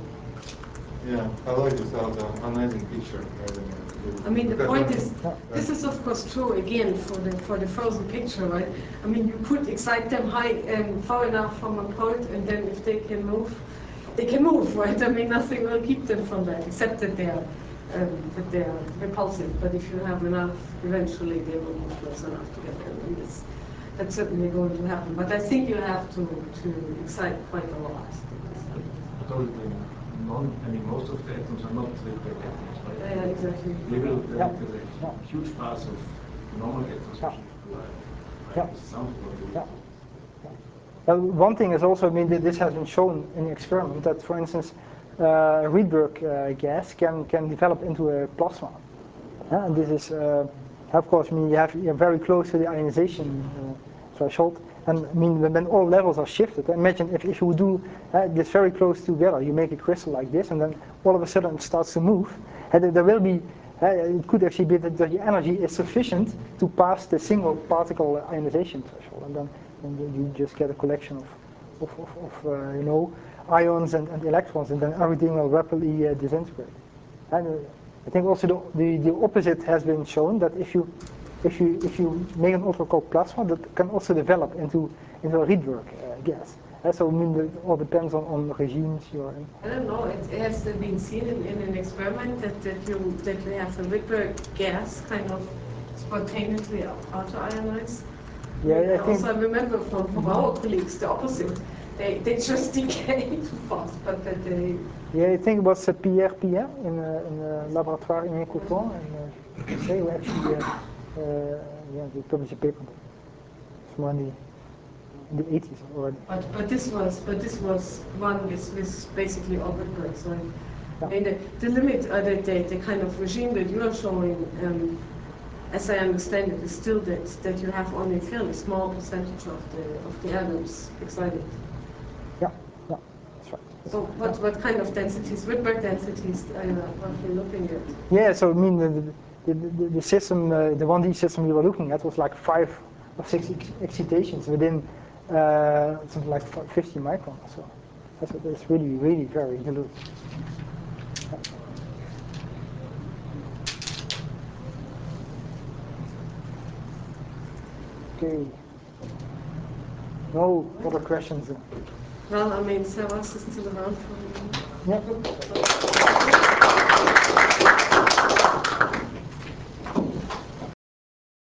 Yeah, I like this uh, the amazing picture. Right? I mean, the Because point when- is, this is of course true again for the for the frozen picture, right? I mean, you could excite them high and far enough from a point, and then if they can move, they can move, right? I mean, nothing will keep them from that, except that they're um, that they're repulsive. But if you have enough, eventually they will move close enough together, and this, that's certainly going to happen. But I think you have to to excite quite a lot. But all the non, I mean, most of the atoms are not Rydberg atoms, right? Yeah, exactly. They will Yeah. enter a Yeah. huge mass of normal atoms, Yeah. which like, Yeah. like sound molecules. Yeah. Well, one thing is also, I mean, that this has been shown in the experiment that, for instance, uh, Rydberg uh, gas can, can develop into a plasma. Yeah, and this is, uh, of course, I mean, you have, you're very close to the ionization uh, threshold. And I mean, when, when all levels are shifted, imagine if, if you would do uh, this very close together, you make a crystal like this, and then all of a sudden it starts to move, and there will be, uh, it could actually be that the energy is sufficient to pass the single particle ionization threshold, and then and then you just get a collection of, of, of, of uh, you know, ions and, and electrons, and then everything will rapidly uh, disintegrate. And uh, I think also the, the, the opposite has been shown, that if you if you if you make an ultra-cold plasma, that can also develop into into a Rydberg uh, gas. Uh, so I mean, it all depends on, on the regimes you're in. I don't know. It has been seen in, in an experiment that, that you that you have the Rydberg gas kind of spontaneously auto-ionize. Yeah, I think. Also, I remember from, from our colleagues the opposite. They they just decay too fast, but that they. Yeah, I think it was uh, Pierre Pierre in a, in a laboratoire in Écoutons, and uh, they were actually uh, uh, yeah, they published a paper. It's money. in the eighties already. But but this was but this was one with, with basically all Rydberg. So I mean the, the limit, uh, the, the the kind of regime that you are showing, um, as I understand it, is still that that you have only a fairly small percentage of the of the atoms excited. Yeah, yeah, that's right. So what what kind of densities, Rydberg densities, are you roughly looking at? Yeah, so I mean the the, the, the system, uh, the one D system we were looking at was like five or six ex excitations within uh, something like fifty microns. So that's, that's really really very dilute. Okay. No other questions? Well, I mean, Sarah is still around for Yeah.